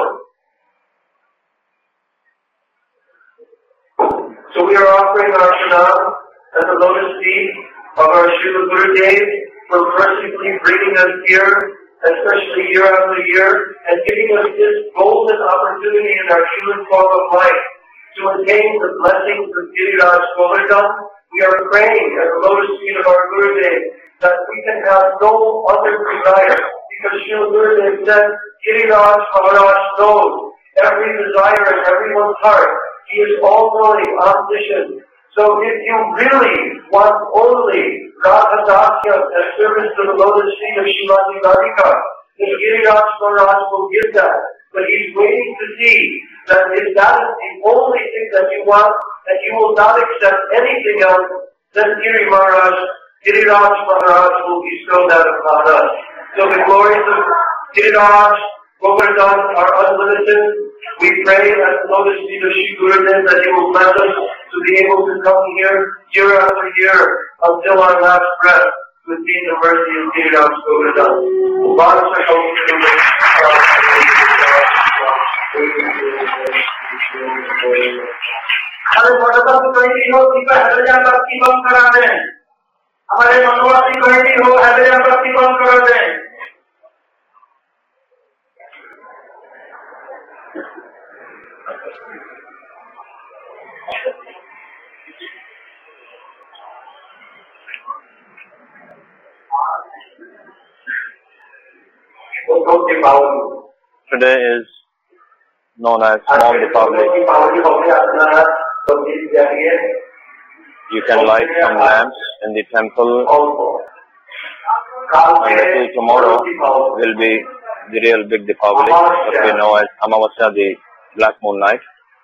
So we are offering our pranam at the lotus feet of our Srila Gurudev for mercifully bringing us here, especially year after year, and giving us this golden opportunity in our human form of life to attain the blessings of Giriraj Govardhan. We are praying at the lotus feet of our Gurudev that we can have no other desire, because Srila Gurudev said, Giriraj Maharaj knows every desire in everyone's heart. He is all-knowing, omniscient. So if you really want only Radha Dasya as service to the lotus feet of Shrimati Radhika, then Giriraj Maharaj will give that. But he's waiting to see that if that is the only thing that you want, and you will not accept anything else, then Giri Maharaj, Giriraj Maharaj will bestow that upon us. So the glories of Giriraj Govardhan are unlimited. We pray at the lotus feet of Shri Gurudev that he will bless us to be able to come here year after year until our last breath to attain the mercy of Giriraj Govardhan. हमारे मनोरथ committee हो कृपया हैदराबाद की बंद करा दें. हमारे मनोरथ कमेटी हो हैदराबाद की बंद करा दें. Today is known as Small Deepavali. You can light some lamps in the temple, and until tomorrow will be the real big Deepavali, what we know as Amavasya, the black moon night.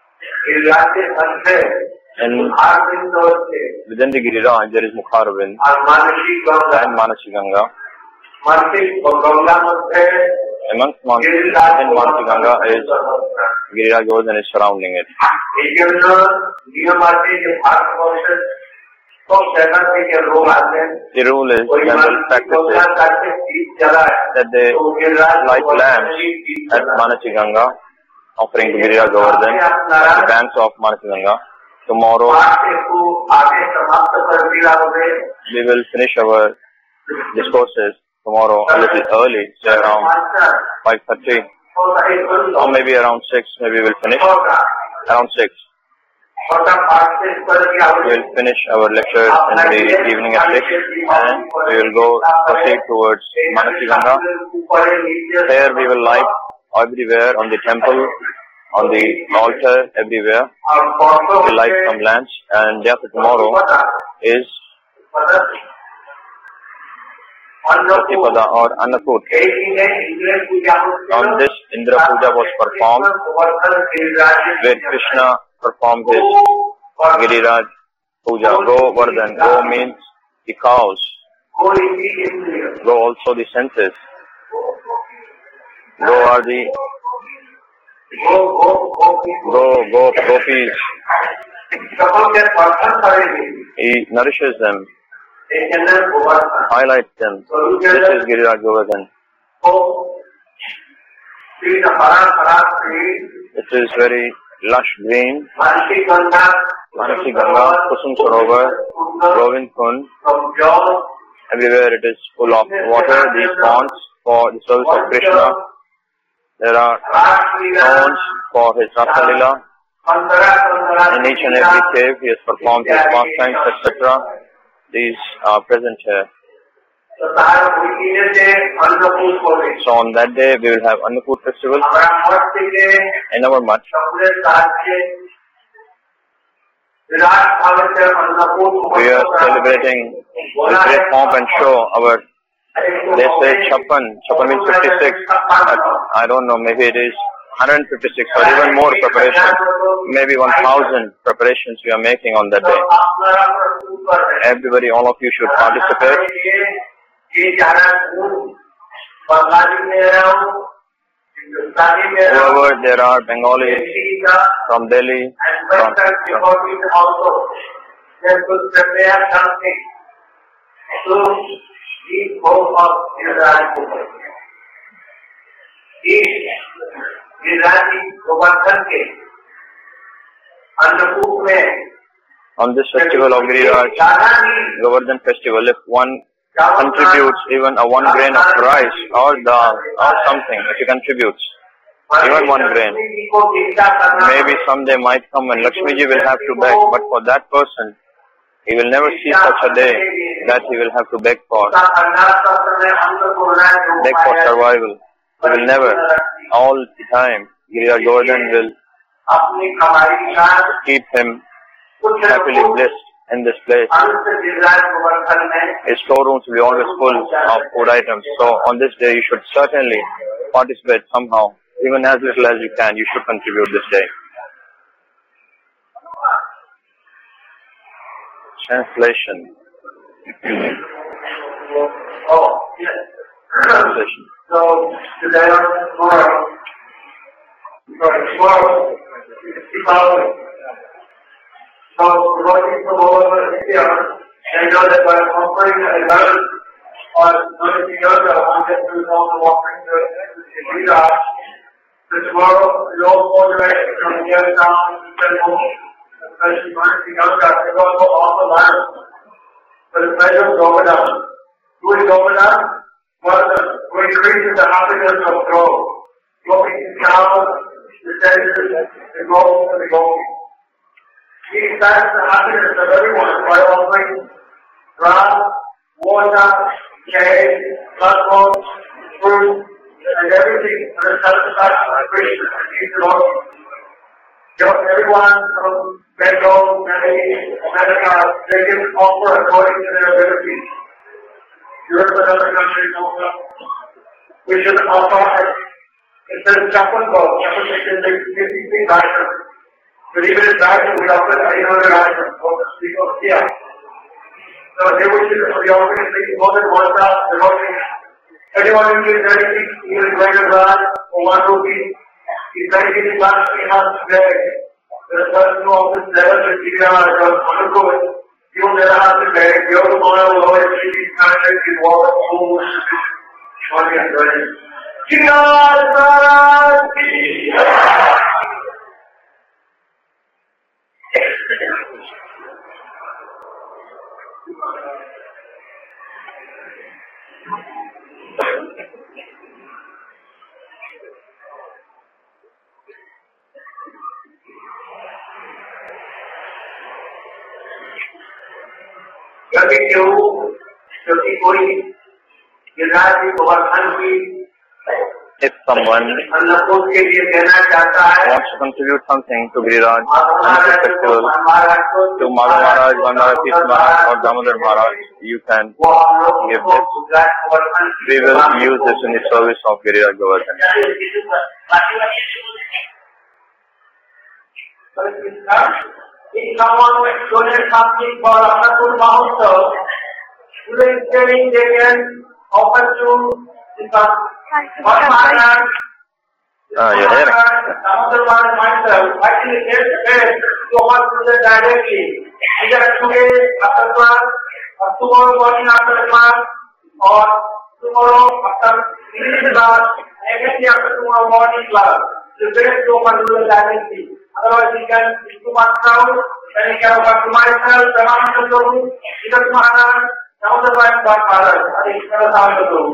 And within the Giriraj there is Mukharvind and Manasi Ganga. Amongst Manasi Ganga is Giriraj Govardhan is surrounding it. The rule is, general practice is that they light lamps at Manasi Ganga, offering to Giriraj Govardhan at the banks of Manasi Ganga. Tomorrow we will finish our discourses tomorrow a little early, say around five thirty, or maybe around six, maybe we'll finish, around six. We'll finish our lecture in the evening at six, and we will go proceed towards Manasi Ganga. There we will light everywhere on the temple, on the altar, everywhere. We light some lamps, and day after tomorrow is Pratipada or Annakut. On this, Indra Puja was performed, where Krishna performed his Giriraj Puja. Go Vardhan. Go means the cows. Go also the senses. Go are the Go, go, gopis. He nourishes them, highlights them. This is Giriraj Govardhan. It is very lush green. Manasi Ganga, Kusum Sarovar, Govind Kund. Everywhere it is full of water, these ponds for the service of Krishna. There are stones for his Rasa Lila. In each and every cave he has performed his pastimes, et cetera. These are present here. So on that day we will have Annakut festival in our much. We are celebrating with great pomp and show our, they say Chappan, Chappan means fifty-six, I don't know, maybe it is one hundred fifty-six or even more preparations, maybe one thousand preparations we are making on that day. Everybody, all of you should participate. Whoever there are, Bengalis from Delhi, from, from on this festival of Giriraj, Govardhan festival, if one contributes even a one grain of rice or dal or something, if he contributes even one grain, maybe someday might come and Lakshmi ji will have to beg, but for that person, he will never see such a day that he will have to beg for, beg for survival. He will never, all the time, Giriraj Govardhan will keep him happily blessed in this place. His storerooms will be always full of food items. So on this day you should certainly participate somehow, even as little as you can. You should contribute this day. Translation. Oh, yes. Translation. So today or tomorrow, sorry, tomorrow, tomorrow. So working from all over India, and know that by offering a level or anything else, I want to do also offering the Gita. So tomorrow, you all organize from here down to the home, especially anything else, they also offer life. But the pleasure of Govardhan. Who is Govardhan? Well, who increases the happiness of growth. Growing in cows, the desert, the gold, and the gold. He excites the happiness of everyone by offering grass, water, shade, blood, fruit, and everything for the satisfaction of Krishna and his devotion. Everyone from Bengal, America, they can offer according to their abilities. Europe and other countries also. We should offer, instead of Chappan gold, Chappan is fifty-three items. But even in Rajam, we offer eight hundred items, because here. So they would be offering more than one thousand devotees. Anyone who gives anything, even greater than or one rupee, is very easy to ask three months today. The person who offers level to Giriraj or Annakut, you will never have to beg. You have to boil low and see these contracts in water, food, money and money. Giriraj! कभी क्यों क्योंकि कोई गिरिराज जी गोवर्धन की if someone Annakut के लिए देना चाहता है wants to contribute something to Giriraj Annakut festival, to Madhav Maharaj, Bandara Tirth Maharaj or Damodar Maharaj, you can give this. We will use this in the service of Giriraj Govardhan. If someone who donates something for Annakut Mahotsav, today they can offer to one Maharaj, Ah, you're here. Damodar Maharaj myself, actually get paid to offer to them directly. Either today after class, or tomorrow morning after class, or tomorrow after English class, again after tomorrow morning class. So get to offer to them directly. Otherwise, he can speak to myself, then he can offer to myself, Ramananda Prabhu, Siddharth Maharaj, Damodar Maharaj, I think that's how to do.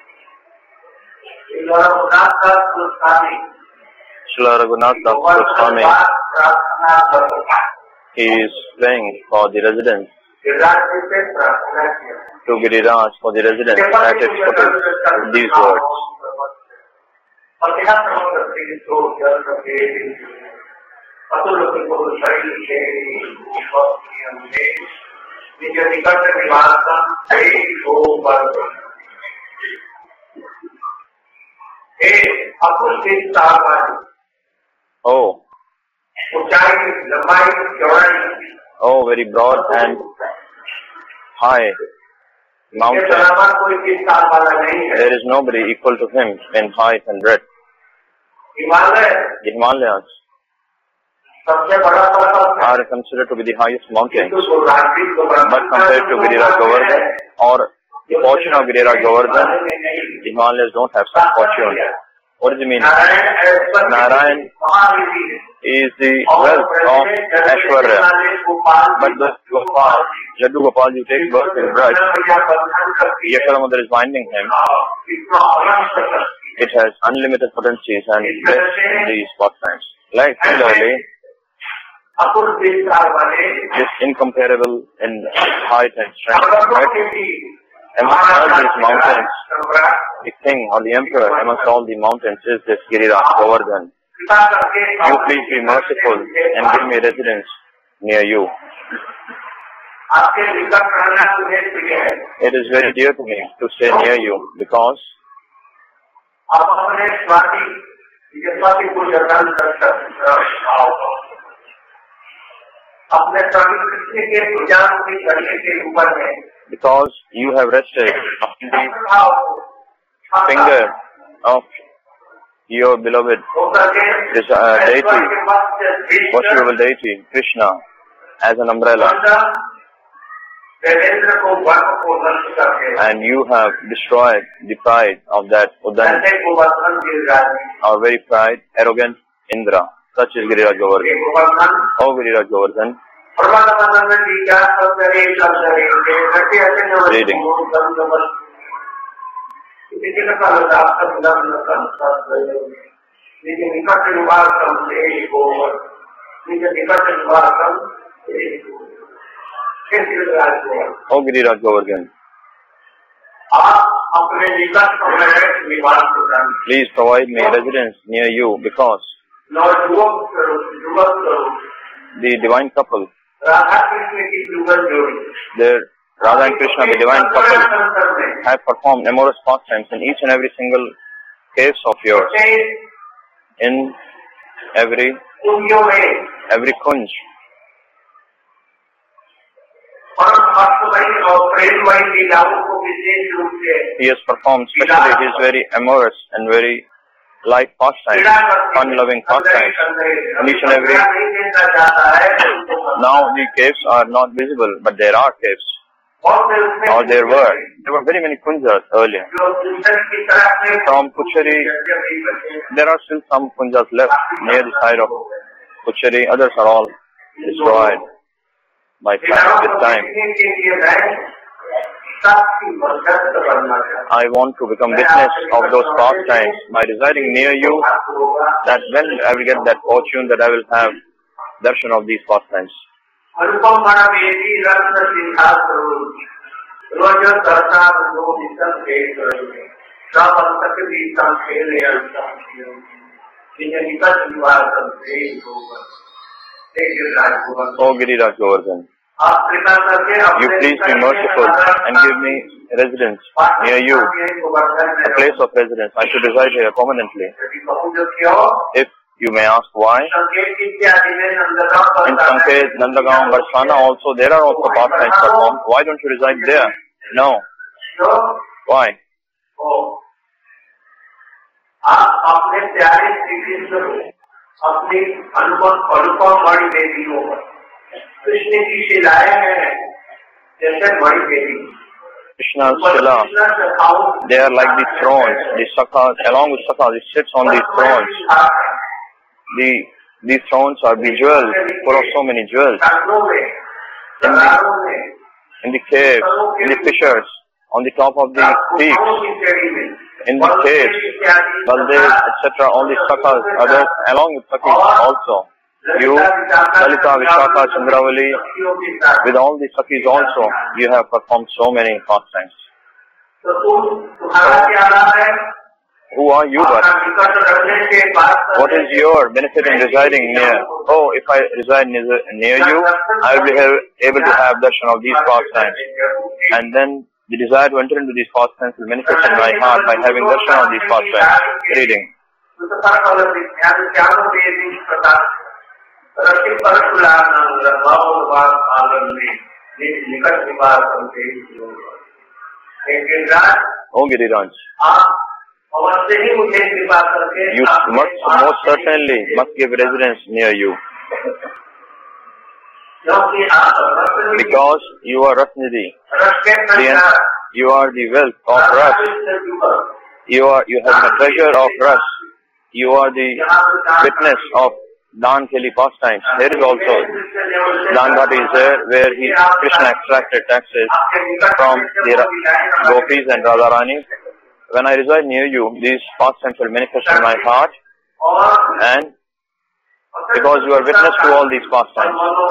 Srila Raghunath Das Goswami, he is praying for the residents to Giriraj for the residents at its footage with these words. Oh. Oh, very broad and high mountain. There is nobody equal to him in height and breadth. The Himalayas are considered to be the highest mountains. But compared to Giriraj Govardhan or the fortune of Giriraj Govardhan, the Himalayas don't have such fortune. What does it mean? Narayan is the wealth of Aishwarya. But the Gopal, Jaddu Gopal, you take birth in Braj. Yashoda Mother is binding him. It has unlimited potencies and bliss in these pastimes. Like similarly, this incomparable in height and strength. Amongst all these mountains, the king or the emperor amongst all the mountains is this Giriraj Govardhan. You please be merciful and give me residence near you. It is very dear to me to stay near you because because you have rested on the finger of your beloved this, uh, deity, worshipable deity, Krishna, as an umbrella. And you have destroyed the pride of that Udan, our very pride, arrogant Indra. Such is Giriraj Govardhan. Oh Giriraj Govardhan. Reading. Oh Giriraj Govardhan. Please provide me residence near you because the divine couple, their Radha and Krishna, the divine couple, have performed amorous pastimes in each and every single caves of yours, in every every kunj. He has performed especially his very amorous and very light pastimes, fun-loving pastimes, in each and every. Now the caves are not visible, but there are caves. Or there were. There were very many kunjas earlier. From Puchari, there are still some kunjas left near the side of Puchari. Others are all destroyed by fire this time. I want to become witness of those pastimes by residing near you, that when I will get that fortune that I will have darshan of these pastimes. Oh Giriraj Govardhan, you please be merciful and give me residence near you, a place of residence. I should reside here permanently. If you may ask why, in Sanket, Nandagaon, Barsana also, there are also pastimes performed. Why don't you reside there? No. Why? Krishna's Shila, they are like the thrones. The Sakhas, along with Sakhas, it sits on these thrones. The These thrones are bejeweled, full of so many jewels. In the, in the caves, in the fissures, on the top of the peaks, in the caves, Baldev, et cetera, all the Sakhas, others, along with Sakhis also. You, Lalita, Vishaka, Chandravali, with all the Sakhis also, you have performed so many pastimes. So, who are you but? What is your benefit in residing near? Oh, if I reside near you, I will be able to have darshan of these pastimes. And then the desire to enter into these pastimes will manifest in my heart by having darshan of these pastimes. Reading. Oh Giriraj, you must most certainly must give residence near you. Because you are Rasnidhi. You are the wealth of Ras. You are you have the treasure of Ras. You are the witness of Dan Kheli pastimes. Here is also Dan Ghati is there where he Krishna extracted taxes from the Gopis and Radharani. When I reside near you, these pastimes will manifest in my heart, and because you are witness to all these pastimes,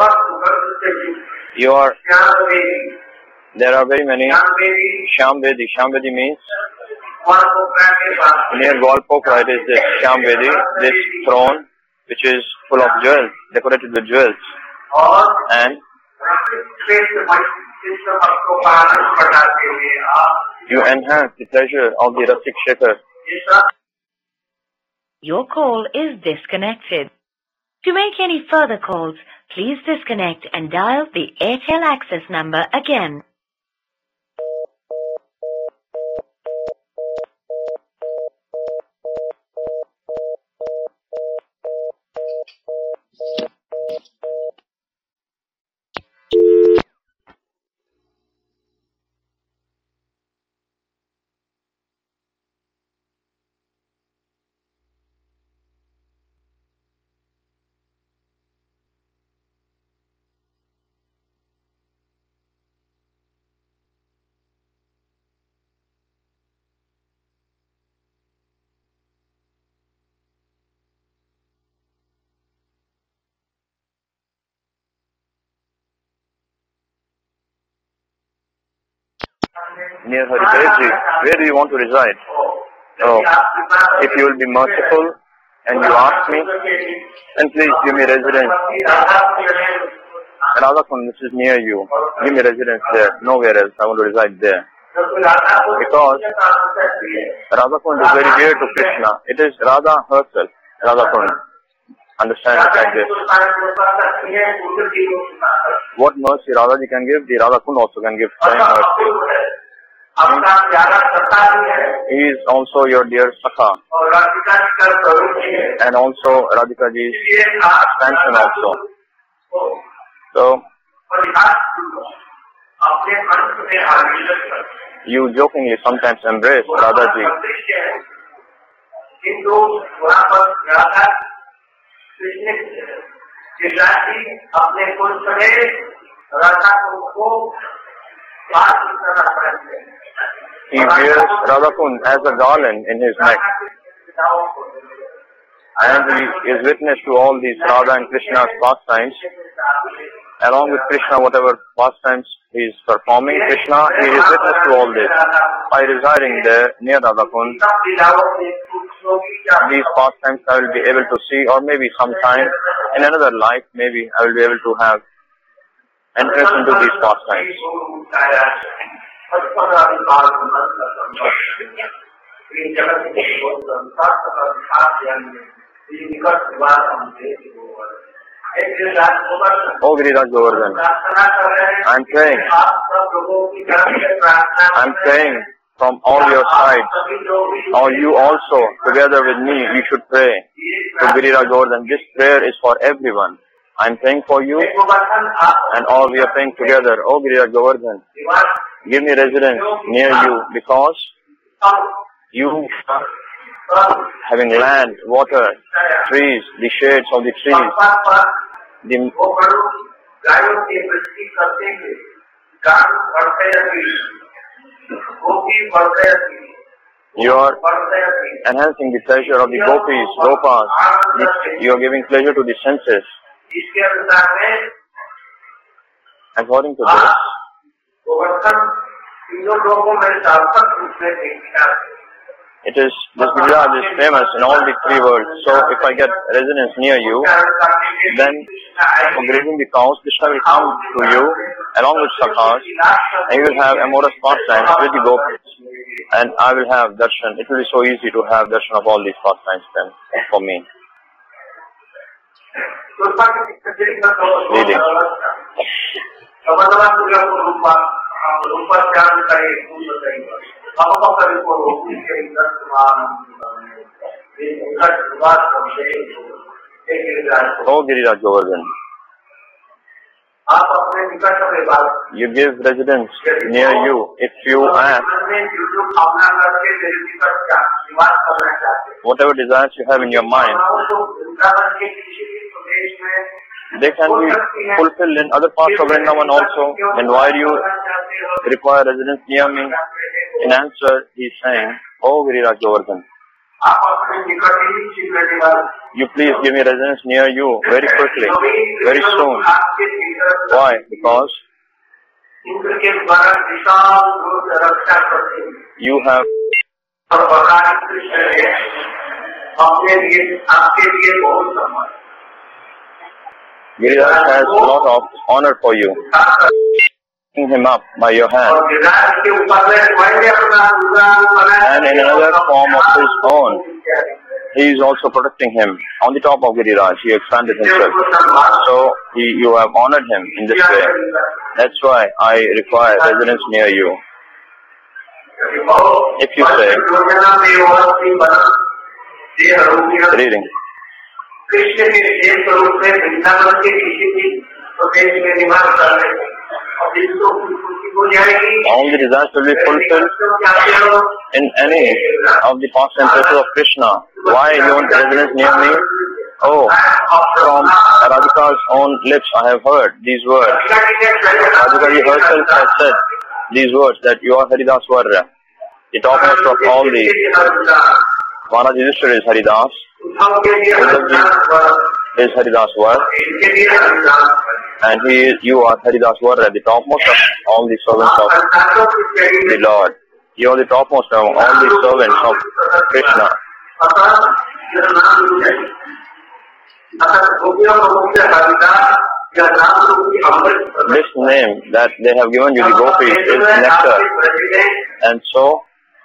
you are. There are very many. Shyamvedi. Shyamvedi means near Golpokra it is this Shyamvedi, this throne which is full of jewels, decorated with jewels, and you enhance the pleasure of the Rasik Shekhar. Your call is disconnected. To make any further calls, please disconnect and dial the Airtel access number again. Near Haritaji, where do you want to reside? Oh, if you will be merciful and you ask me, then please give me residence. Radhakund, this is near you. Give me residence there, nowhere else. I want to reside there. Because Radhakund is very dear to Krishna. It is Radha herself, Radhakund. Understand it like this. What mercy Radhaji can give, the Radhakund also can give same mercy. He is also your dear Sakha. And also Radhikaji's expansion also. So, you jokingly sometimes embrace Radhaji. He wears Radhakund as a garland in his neck. And he is witness to all these Radha and Krishna's pastimes. Along with Krishna, whatever pastimes he is performing, Krishna, he is witness to all this. By residing there near Radhakund, these pastimes I will be able to see, or maybe sometime in another life, maybe I will be able to have entrance into these pastimes. Oh Giriraj Govardhan, I am praying, I am praying from all your sides, or you also, together with me, you should pray to Giriraj Govardhan. This prayer is for everyone. I am praying for you, and all we are praying together. Oh Giriraj Govardhan, give me residence near you, because you are having land, water, trees, the shades of the trees, the you are enhancing the pleasure of the gopis, gopas. You are giving pleasure to the senses. According to this, it is, this Giriraj is famous in all the three worlds. So if I get residence near you, then for grazing the cows, Krishna will come to you along with Sakhas, and you will have amorous pastimes with the gopis. And I will have darshan. It will be so easy to have darshan of all these pastimes then for me. Reading. Oh Giriraj Govardhan, you give residence near you if you ask whatever desires you have in your mind. They can be fulfilled in other parts of Vrindavan also. And why do you require residence near me? In answer, he is saying, Oh Giriraj Govardhan, you please give me residence near you very quickly, very soon. Why? Because you have Giriraj has a lot of honor for you. Picking him up by your hand. And in another form of his own, he is also protecting him. On the top of Giriraj, he expanded himself. So he, you have honored him in this way. That's why I require residence near you. If you say, reading. All the desires will be fulfilled in any of the pastime places of Krishna. Why you want residence near me? Oh, from Radhika's own lips I have heard these words. Radhika herself has said these words that you are Haridas Varya. The topmost of all the Maharaj Yudhishthira is Haridas. Uddhavji is Haridas Varya. And he, you are Haridas Varya, the topmost of all the servants of the Lord. You are the topmost of all the servants of Krishna. This name that they have given you, the gopis, is nectar. And so,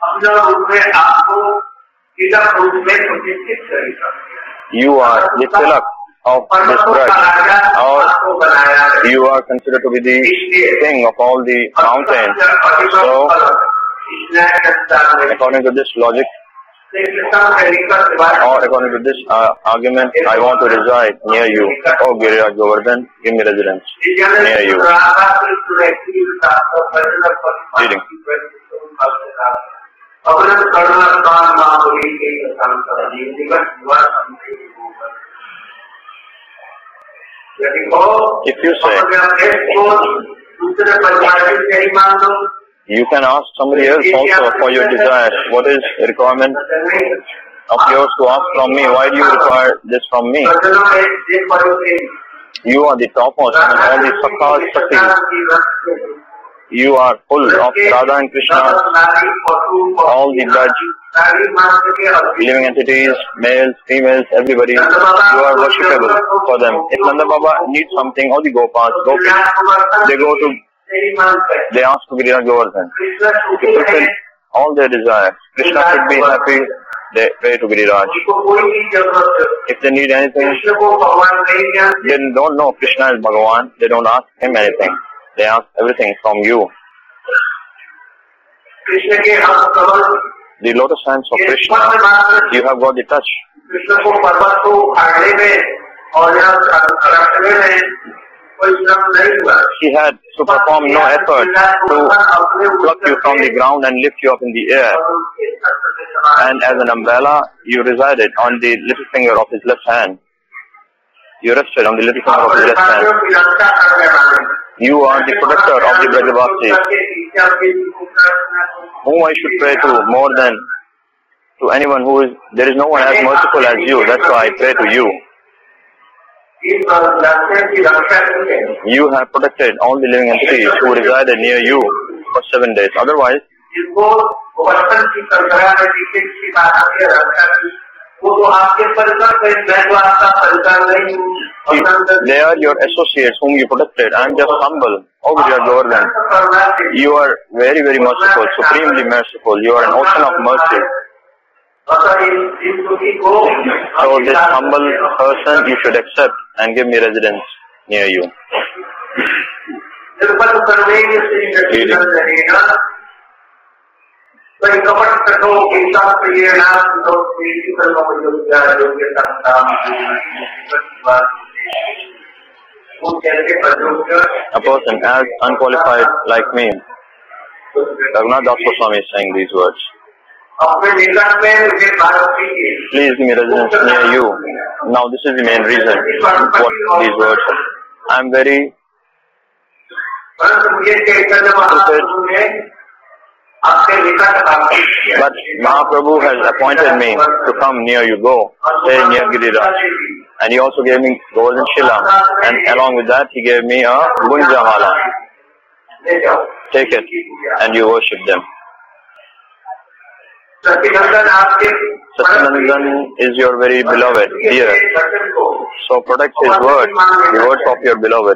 you are the tilak of this braj, or you are considered to be the king of all the mountains. So, according to this logic, or according to this uh, argument, I want to reside near you. Oh Giriraj Govardhan, give me residence near you. Reading. If you say, you can ask somebody else also for your desires. What is the requirement of yours to ask from me? Why do you require this from me? You are the topmost and all the Sakha Shaktis. You are full of Radha and Krishna, all the Braj, living entities, males, females, everybody. You are worshipable for them. If Nanda Baba needs something, all the Gopas, Gopis, they go to, they ask to Giriraj Govardhan to fulfill all their desires. Krishna should be happy, they pray to Giriraj. If they need anything, they don't know Krishna is Bhagavan, they don't ask him anything. They ask everything from you. The lotus hands of Krishna, you have got the touch. He had to perform no effort to pluck you from the ground and lift you up in the air. And as an umbrella, you resided on the little finger of his left hand. You rested on the little finger of his left hand. You are the protector of the Brajavasis, whom I should pray to more than to anyone who is, there is no one as merciful as you, that's why I pray to you. You have protected all the living entities who resided near you for seven days. Otherwise, they are your associates whom you protected. I am just humble. Oh, Giriya Govardhan, you are very, very merciful, supremely merciful. You are an ocean of mercy. So this humble person you should accept and give me residence near you. Reading. A person as unqualified like me, Raghunath Das Goswami is saying these words. Please give me residence near you. Now this is the main reason what these words are. I am very stupid, but Mahaprabhu has appointed me to come near you. Go, stay near Giriraj. And he also gave me golden shila, and along with that he gave me a gunjamala. Take it and you worship them. Satyanandan is your very beloved, dear. So protect his word, the words of your beloved.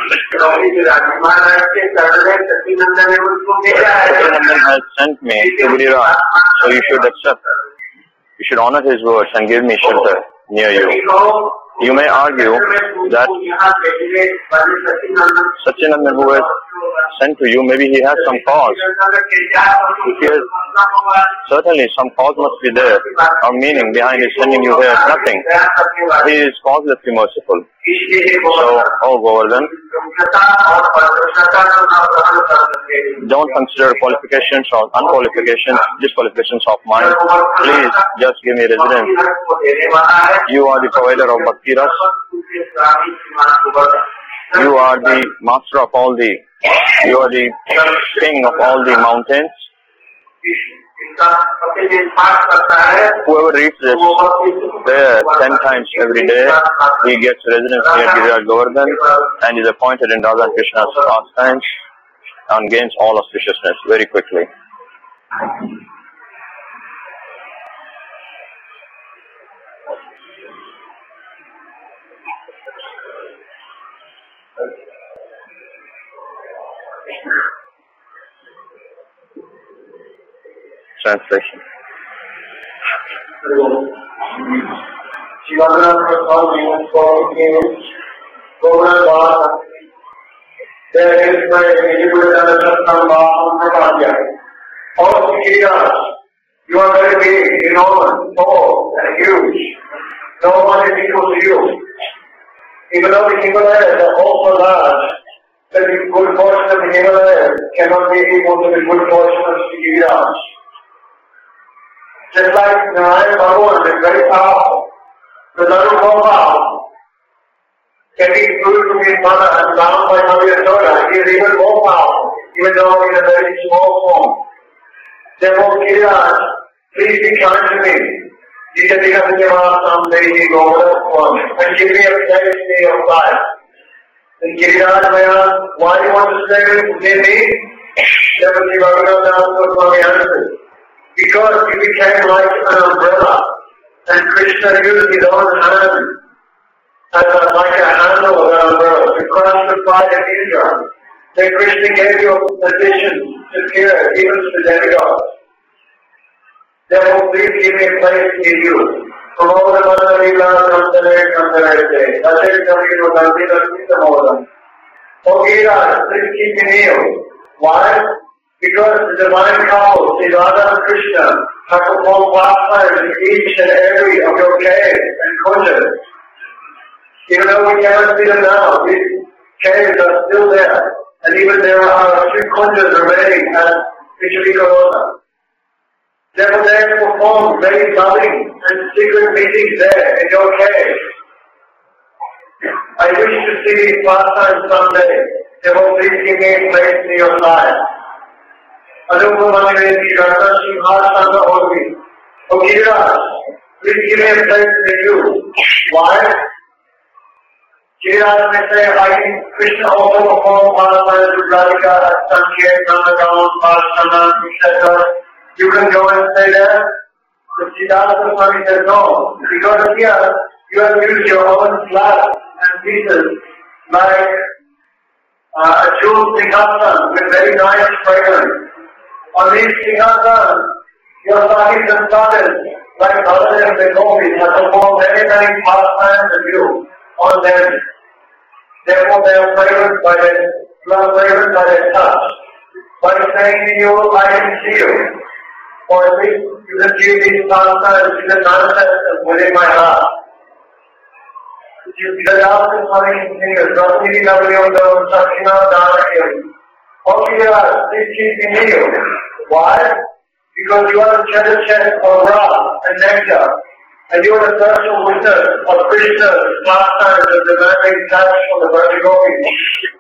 Satyanandan has sent me to Giriraj, so you should accept. You should honor his words and give me shelter near you. You may argue that Satyanandan, who has sent to you, maybe he has some cause. If he has, certainly some cause must be there, or meaning behind his sending you here. Nothing. He is causelessly merciful. So, oh Govardhan, don't consider qualifications or unqualifications, disqualifications of mine. Please just give me residence. You are the provider of Bhakti Ras. You are the master of all the, you are the king of all the mountains. Whoever reads this prayer ten times every day, he gets residence near Giriraj Govardhan and is appointed in Radha and Krishna's pastimes and gains all auspiciousness very quickly. Translation. You are very big, enormous, tall, and huge. No one is equal to you. Even though the Himalayas are also large, the good portion of the Himalayas cannot be equal to the good portion of the Giriraj. Just like Narayana Bhagavan is very powerful, the Ladu Gopal can be included from his mother and bound by Mother Yashoda. He is even more powerful, even though in a very small form. Therefore, Giriraj, please be kind to me. And give me a place of life. And Giriraj, I ask, why do you want to stay with me? Devaki Raghunath Das Goswami answered, because you became like an umbrella, and Krishna used his own hand as a, like a handle of an umbrella to cross the fire of Indra. Then Krishna gave you a position to fear even to the demigods. Therefore, please give me a place near you. From all the Mandalila, Nandane, Nandane, Asher Kamino, Nandina, Sitamodam. Oh Giriraj, please keep me near. Why? Because the divine couple, Sri Radha and Krishna, have performed pastimes in each and every of your caves and kunjas. Even though we cannot see them now, these caves are still there, and even there are three kunjas remaining at Vichalikarona. Therefore, they have performed very loving and secret meetings there in your cave. I wish to see these pastimes someday. Therefore, please give me a place in your life. Anupamani Radha Simhasana Orvi. Oh Giriraj, please give me a place near you. Why? Giriraj may say, I think Krishna also performed pastimes with Radhika at Sankhet, Nandagaon, Pasana, et cetera. You can go and stay there. But Siddhartha Goswami said, no, because here you have used your own blood and pieces like uh, a jewel singhasan with very nice fragrance. On these singhasan, your sadhis and sadhas, like Baladev and the gopis, have performed many, many pastimes with you on them. Therefore, they are fragrant by their, you are fragrant by their touch. By saying to you, I can see you. Or at least you can see these pastimes, you can manifest them within my heart. Siddhartha Swami continues, Rasmini Navayodam Sakshina Dhanayam. Okay, please keep in you. Why? Because you are the treasure chest of Ra and Nectar. And you are the personal witness of Krishna's pastimes of demanding touch from the Brahma Gopis.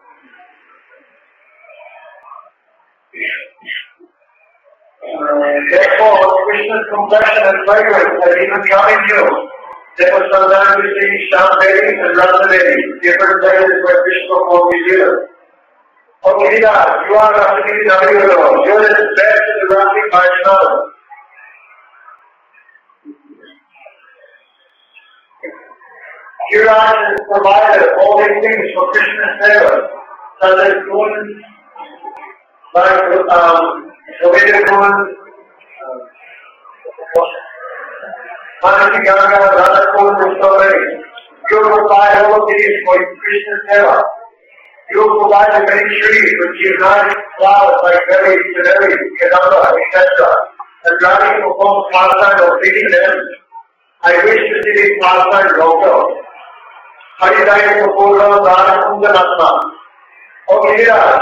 Therefore, Krishna's complexion and fragrance has even come in you. Therefore, sometimes you see Shamdevi and Rasadevi, different places where Krishna will be here. Oh, Giriraj, you are Rasmini Navayodam. You are the best in the Rasi Vaishnava. Giriraj has provided all these things for Krishna's seva, such as Kun, like um, Govinda Kun, Manasi Ganga, Radha Kun, and so many. You provide all of these for Krishna's seva. You provide the many trees which give nice flowers like berries, berries, kadamba, et cetera. And Radha performs pastimes of feeding them. I wish to see these pastimes also. Haridaya Kapura Radha Kundanatma. Oh, Giriraj.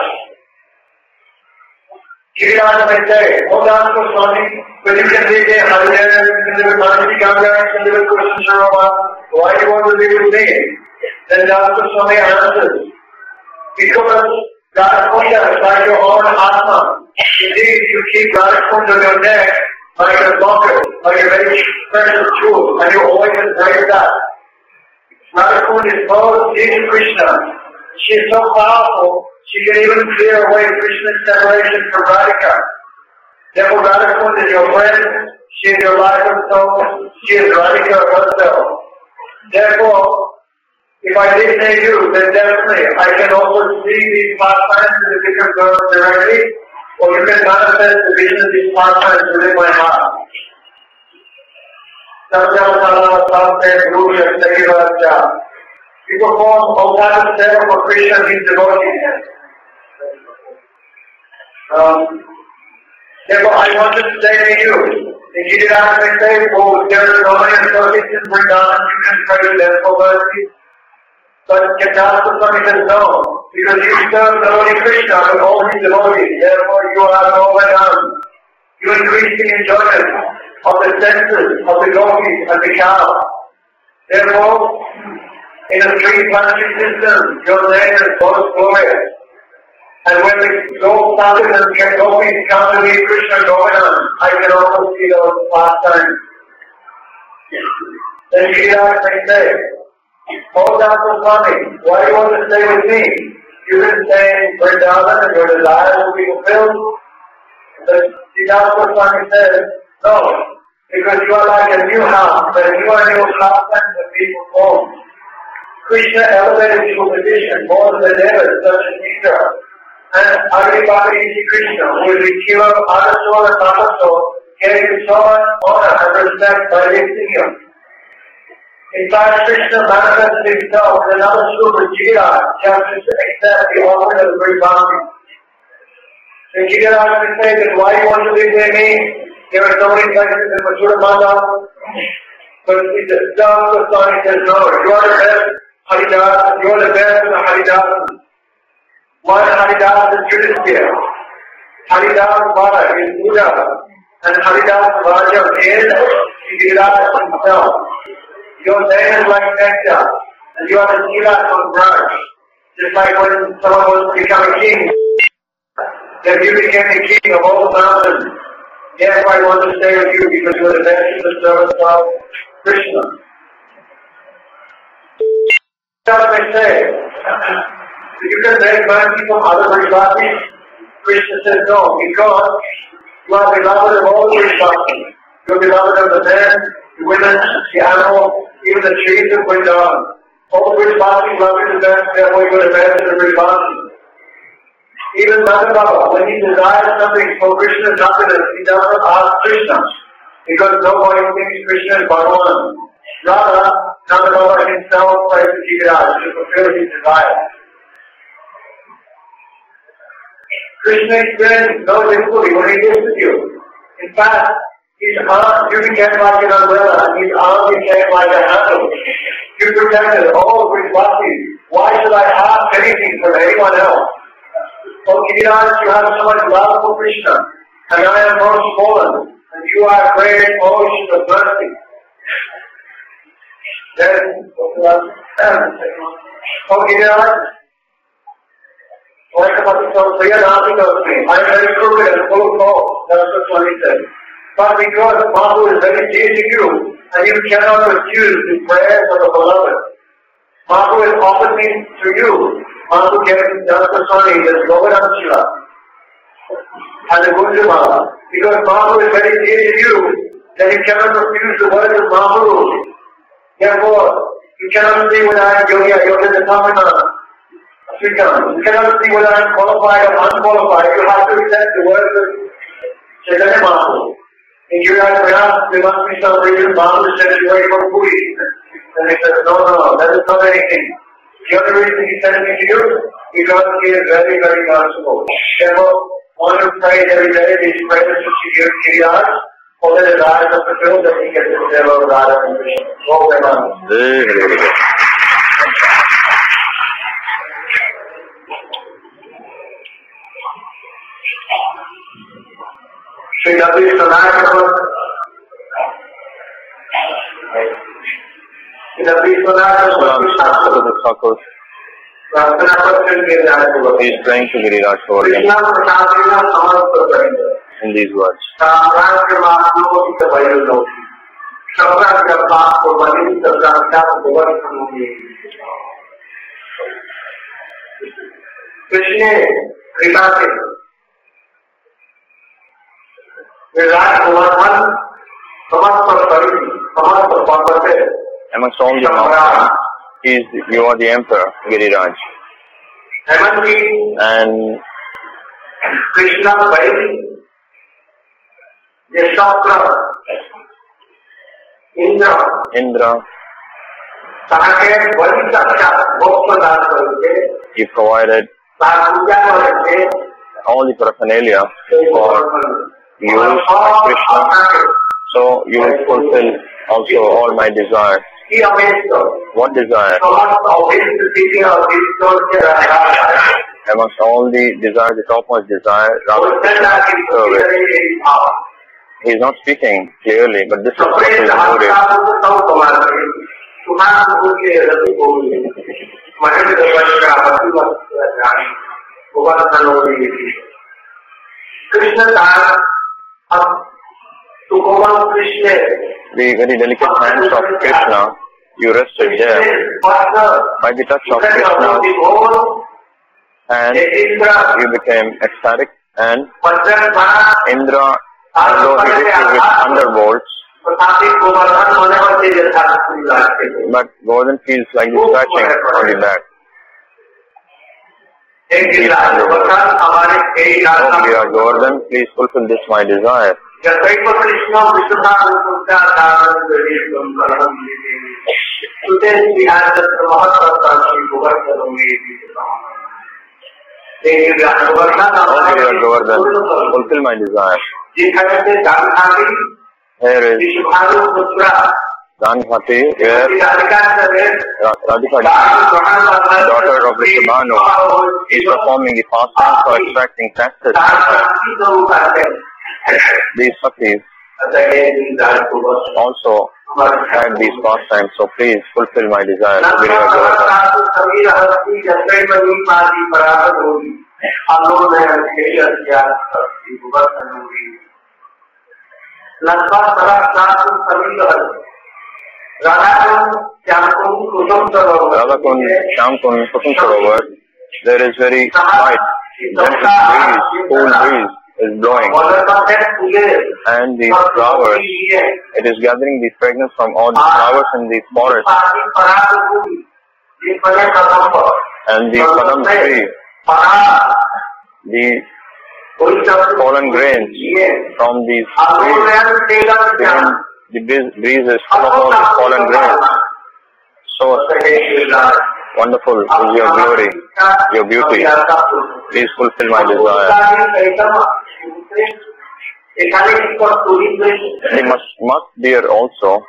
Giriraj may say, oh, Das Goswami, but you can live there, Haridaya, you can live with Manasi Ganga, you can live with Krishna Sharma. Why do you want to live with me? Then Das Goswami answers, because Radha Kunda is like your own Atma. Indeed, you keep Radha Kunda on your neck like a locket, like a very special jewel, and you always embrace that. Radha Kunda is both Deity Krishna. She is so powerful, she can even clear away Krishna's separation from Radhika. Therefore, Radha Kunda is your friend, she is your life and soul, she is Radhika herself. Therefore, if I did say you, then definitely I can also see these pastimes in the different girls directly, or you can manifest the vision of these pastimes within my heart. We perform all kinds of seva for Krishna and his devotees. Um, therefore, I want to say to you, in Giriraj may say, oh, there are so many associates in Vrindavan, you can pray them for mercy. But Das Goswami says no, because you serve the Lord Krishna with all his devotees, therefore you are no way down. You increase the enjoyment of the senses of the gopis and the cow. Therefore, in a three-planetary system, your name is most glorious. And when the gold sadhus and gopis come to meet Krishna Govindan, I can also see those pastimes. Then Giriraj may say, oh, Das Goswami, why do you want to stay with me? You can stay in Vrindavan and your desires will be fulfilled. But Das Goswami says, no, because you are like a new house, but you are new pastimes that be performed. Krishna elevated your position more than ever, such as Indra. And Adipati Krishna, who is the Shiva, Adasur and Mahasur, gave you so much honor and respect by lifting him. In fact, Krishna manifested himself in another super Giriraj, just to accept the offering of the great bounty. So Giriraj can say that why you want to live near me? There are so many places in Mathura Manda. But Das Goswami says, no, you are the best Haridas, you are the best of the Haridas. One Haridas is Yudhisthira. Haridas Vara is Buddha. And Haridas Raja is Giriraj himself. Your name is like nectar, and you are the Giriraj on branch. Just like when someone wants to become a king, then you became the king of all the mountains. Yes, I want to stay with you because you are the best in the service of Krishna. may say, you can make mercy from other Vrishvasis. Krishna says no, because you are beloved of all Vrishvasis. You are beloved of the men, the women, the animals, even the trees of Vrindavan. All Vrishvasis love you the best, therefore you are the best of the Vrishvasis. Even Nanda Baba, when he desires something for Krishna's happiness, he does not ask Krishna, because nobody thinks Krishna is Bhagavan. Rather, Nanda Baba himself tries to keep it out to fulfill his desire. Krishna experiences no difficulty when he lives with you. In fact, his arm, you became like an umbrella, and his arm became like a handle. You protected all Vrishvasis. Why should I ask anything from anyone else? Oh, Giriraj, you have so much love for Krishna, and I am most fallen, and you are a great ocean of mercy. Then, oh, Giriraj, I am very crooked and full of faults. That's what he said. But because Mahaprabhu is very dear to you, and you cannot refuse the prayers of the beloved, Mahaprabhu has offered me to you. Mahaprabhu gave Janakaswami this Govardhan Shila and the Gunjamala. Because Mahaprabhu is very dear to you, then you cannot refuse the words of Mahaprabhu. Therefore, you cannot see whether I am yogi or yogi determinant. You cannot see whether I am qualified or unqualified. You have to accept the words of Chaitanya Mahaprabhu. In Giriraj Prayas, there must be some reason Mahaprabhu said you are from Puri. And he said, no, no, no, that is not anything. The only reason he sent me to you, because he is very, very merciful. Therefore, one who prays every day, these prayers to Giriraj, for the desires are fulfilled, that he gets the seva of Radha and Krishna. Go away, man. Shri Nabi Sanatana Shri Nabi Sanatana He is praying to Giriraj for him in these words. Krishna Kripati Virat Govardhan Samasta Pariti Samasta Parvate. Amongst all the mountains, he is, you are the emperor, Giriraj. And Krishna Pariti Yashatra Indra Indra, Sahake Vali Sakshat Bhokmadan Karute. he provided all the paraphernalia for you, my Krishna, so you will fulfill also all my desires. What desire? Amongst all the desires, the topmost desire, Radha service. He is not speaking clearly, but this is what is included. The very delicate hands of Krishna, you rested there. By the touch of Krishna's hand, you became ecstatic, and Indra, although he did it with thunderbolts, but Govardhan feels like the scratching on the back. Oh, dear Govardhan, please fulfill this my desire. Oh, dear Govardhan, fulfill my desire. Here is Danghati, where Radhika, daughter of Vrishabhanu, is performing the fasting for extracting taxes. These Sakis also had these pastimes, so please fulfill my desire. Radhakund, Shyamkund, Kusum Sarovar, there is very light, gentle breeze, cool breeze is blowing. And these flowers, it is gathering the fragrance from all the flowers in the forest. And the padam tree, the pollen grains from these trees, the breeze, breeze is full of all the pollen grains. So wonderful is your glory, your beauty. Please fulfill my desire. He must, must bear also.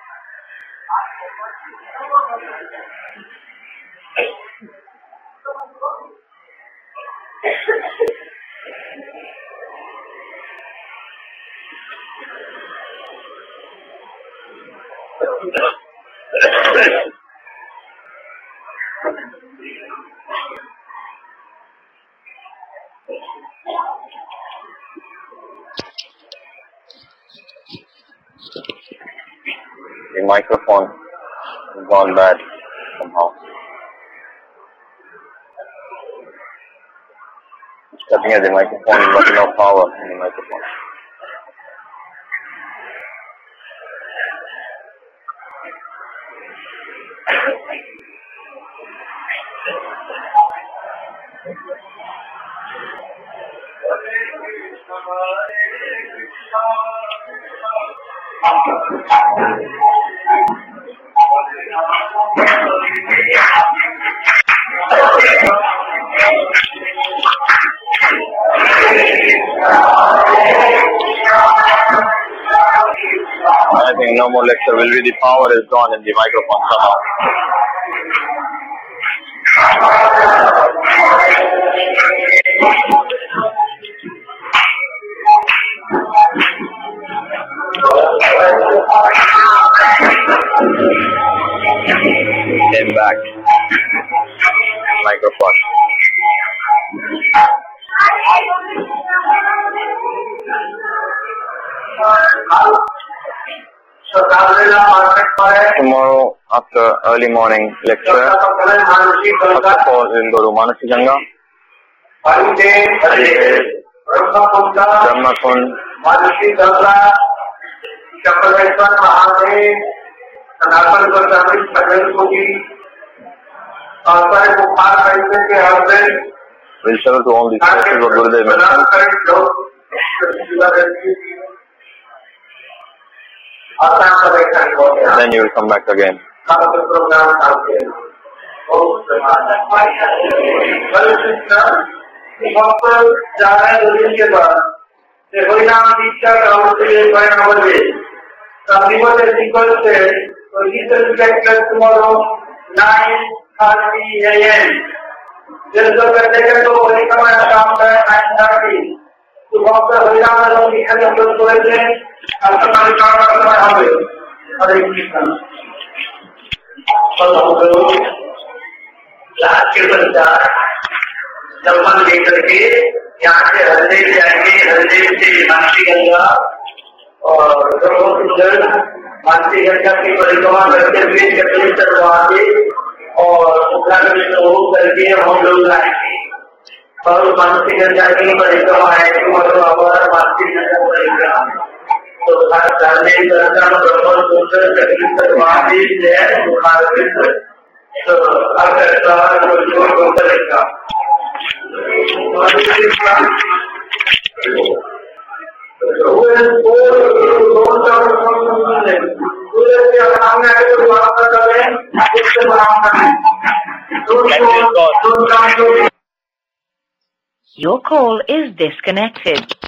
The microphone has gone bad somehow. Stepping at the microphone, but no power in the microphone. I think no more lecture will be. The power is gone in the microphone somehow. Came back. Microphone. Tomorrow, after early morning lecture, first of all, we will go to Manasi Ganga, Brahmakund, Manasi Ganga, Chakreshwar Mahadev, Sanatan Goswami, Sajal Puri, Alpare Bukar Kaise ke husband. We will travel to all these places what Gurudev mentioned. Then you will come back again. Tomorrow, nine thirty a m Just look at the second of the command after nine thirty. To walk the Hariram and the end of the story, after my car of my hobby. Hare Krishna. Last year was that, जब हम लेकर के यहाँ से हरदेव जाएंगे, हरदेव से मानसी गंगा और ब्रह्मपुत्र मानसी गंगा की परिक्रमा करते हुए चक्रेश्वर वहां और उत्तराखंड को करके हम लोग आएंगे और मानसी गंगा की परिक्रमा आएगी मतलब हमारा मानसी गंगा परिक्रमा तो सामने ब्रह्मपुत्र चक्रेश्वर वहां है तो अगर करेगा Your call is disconnected.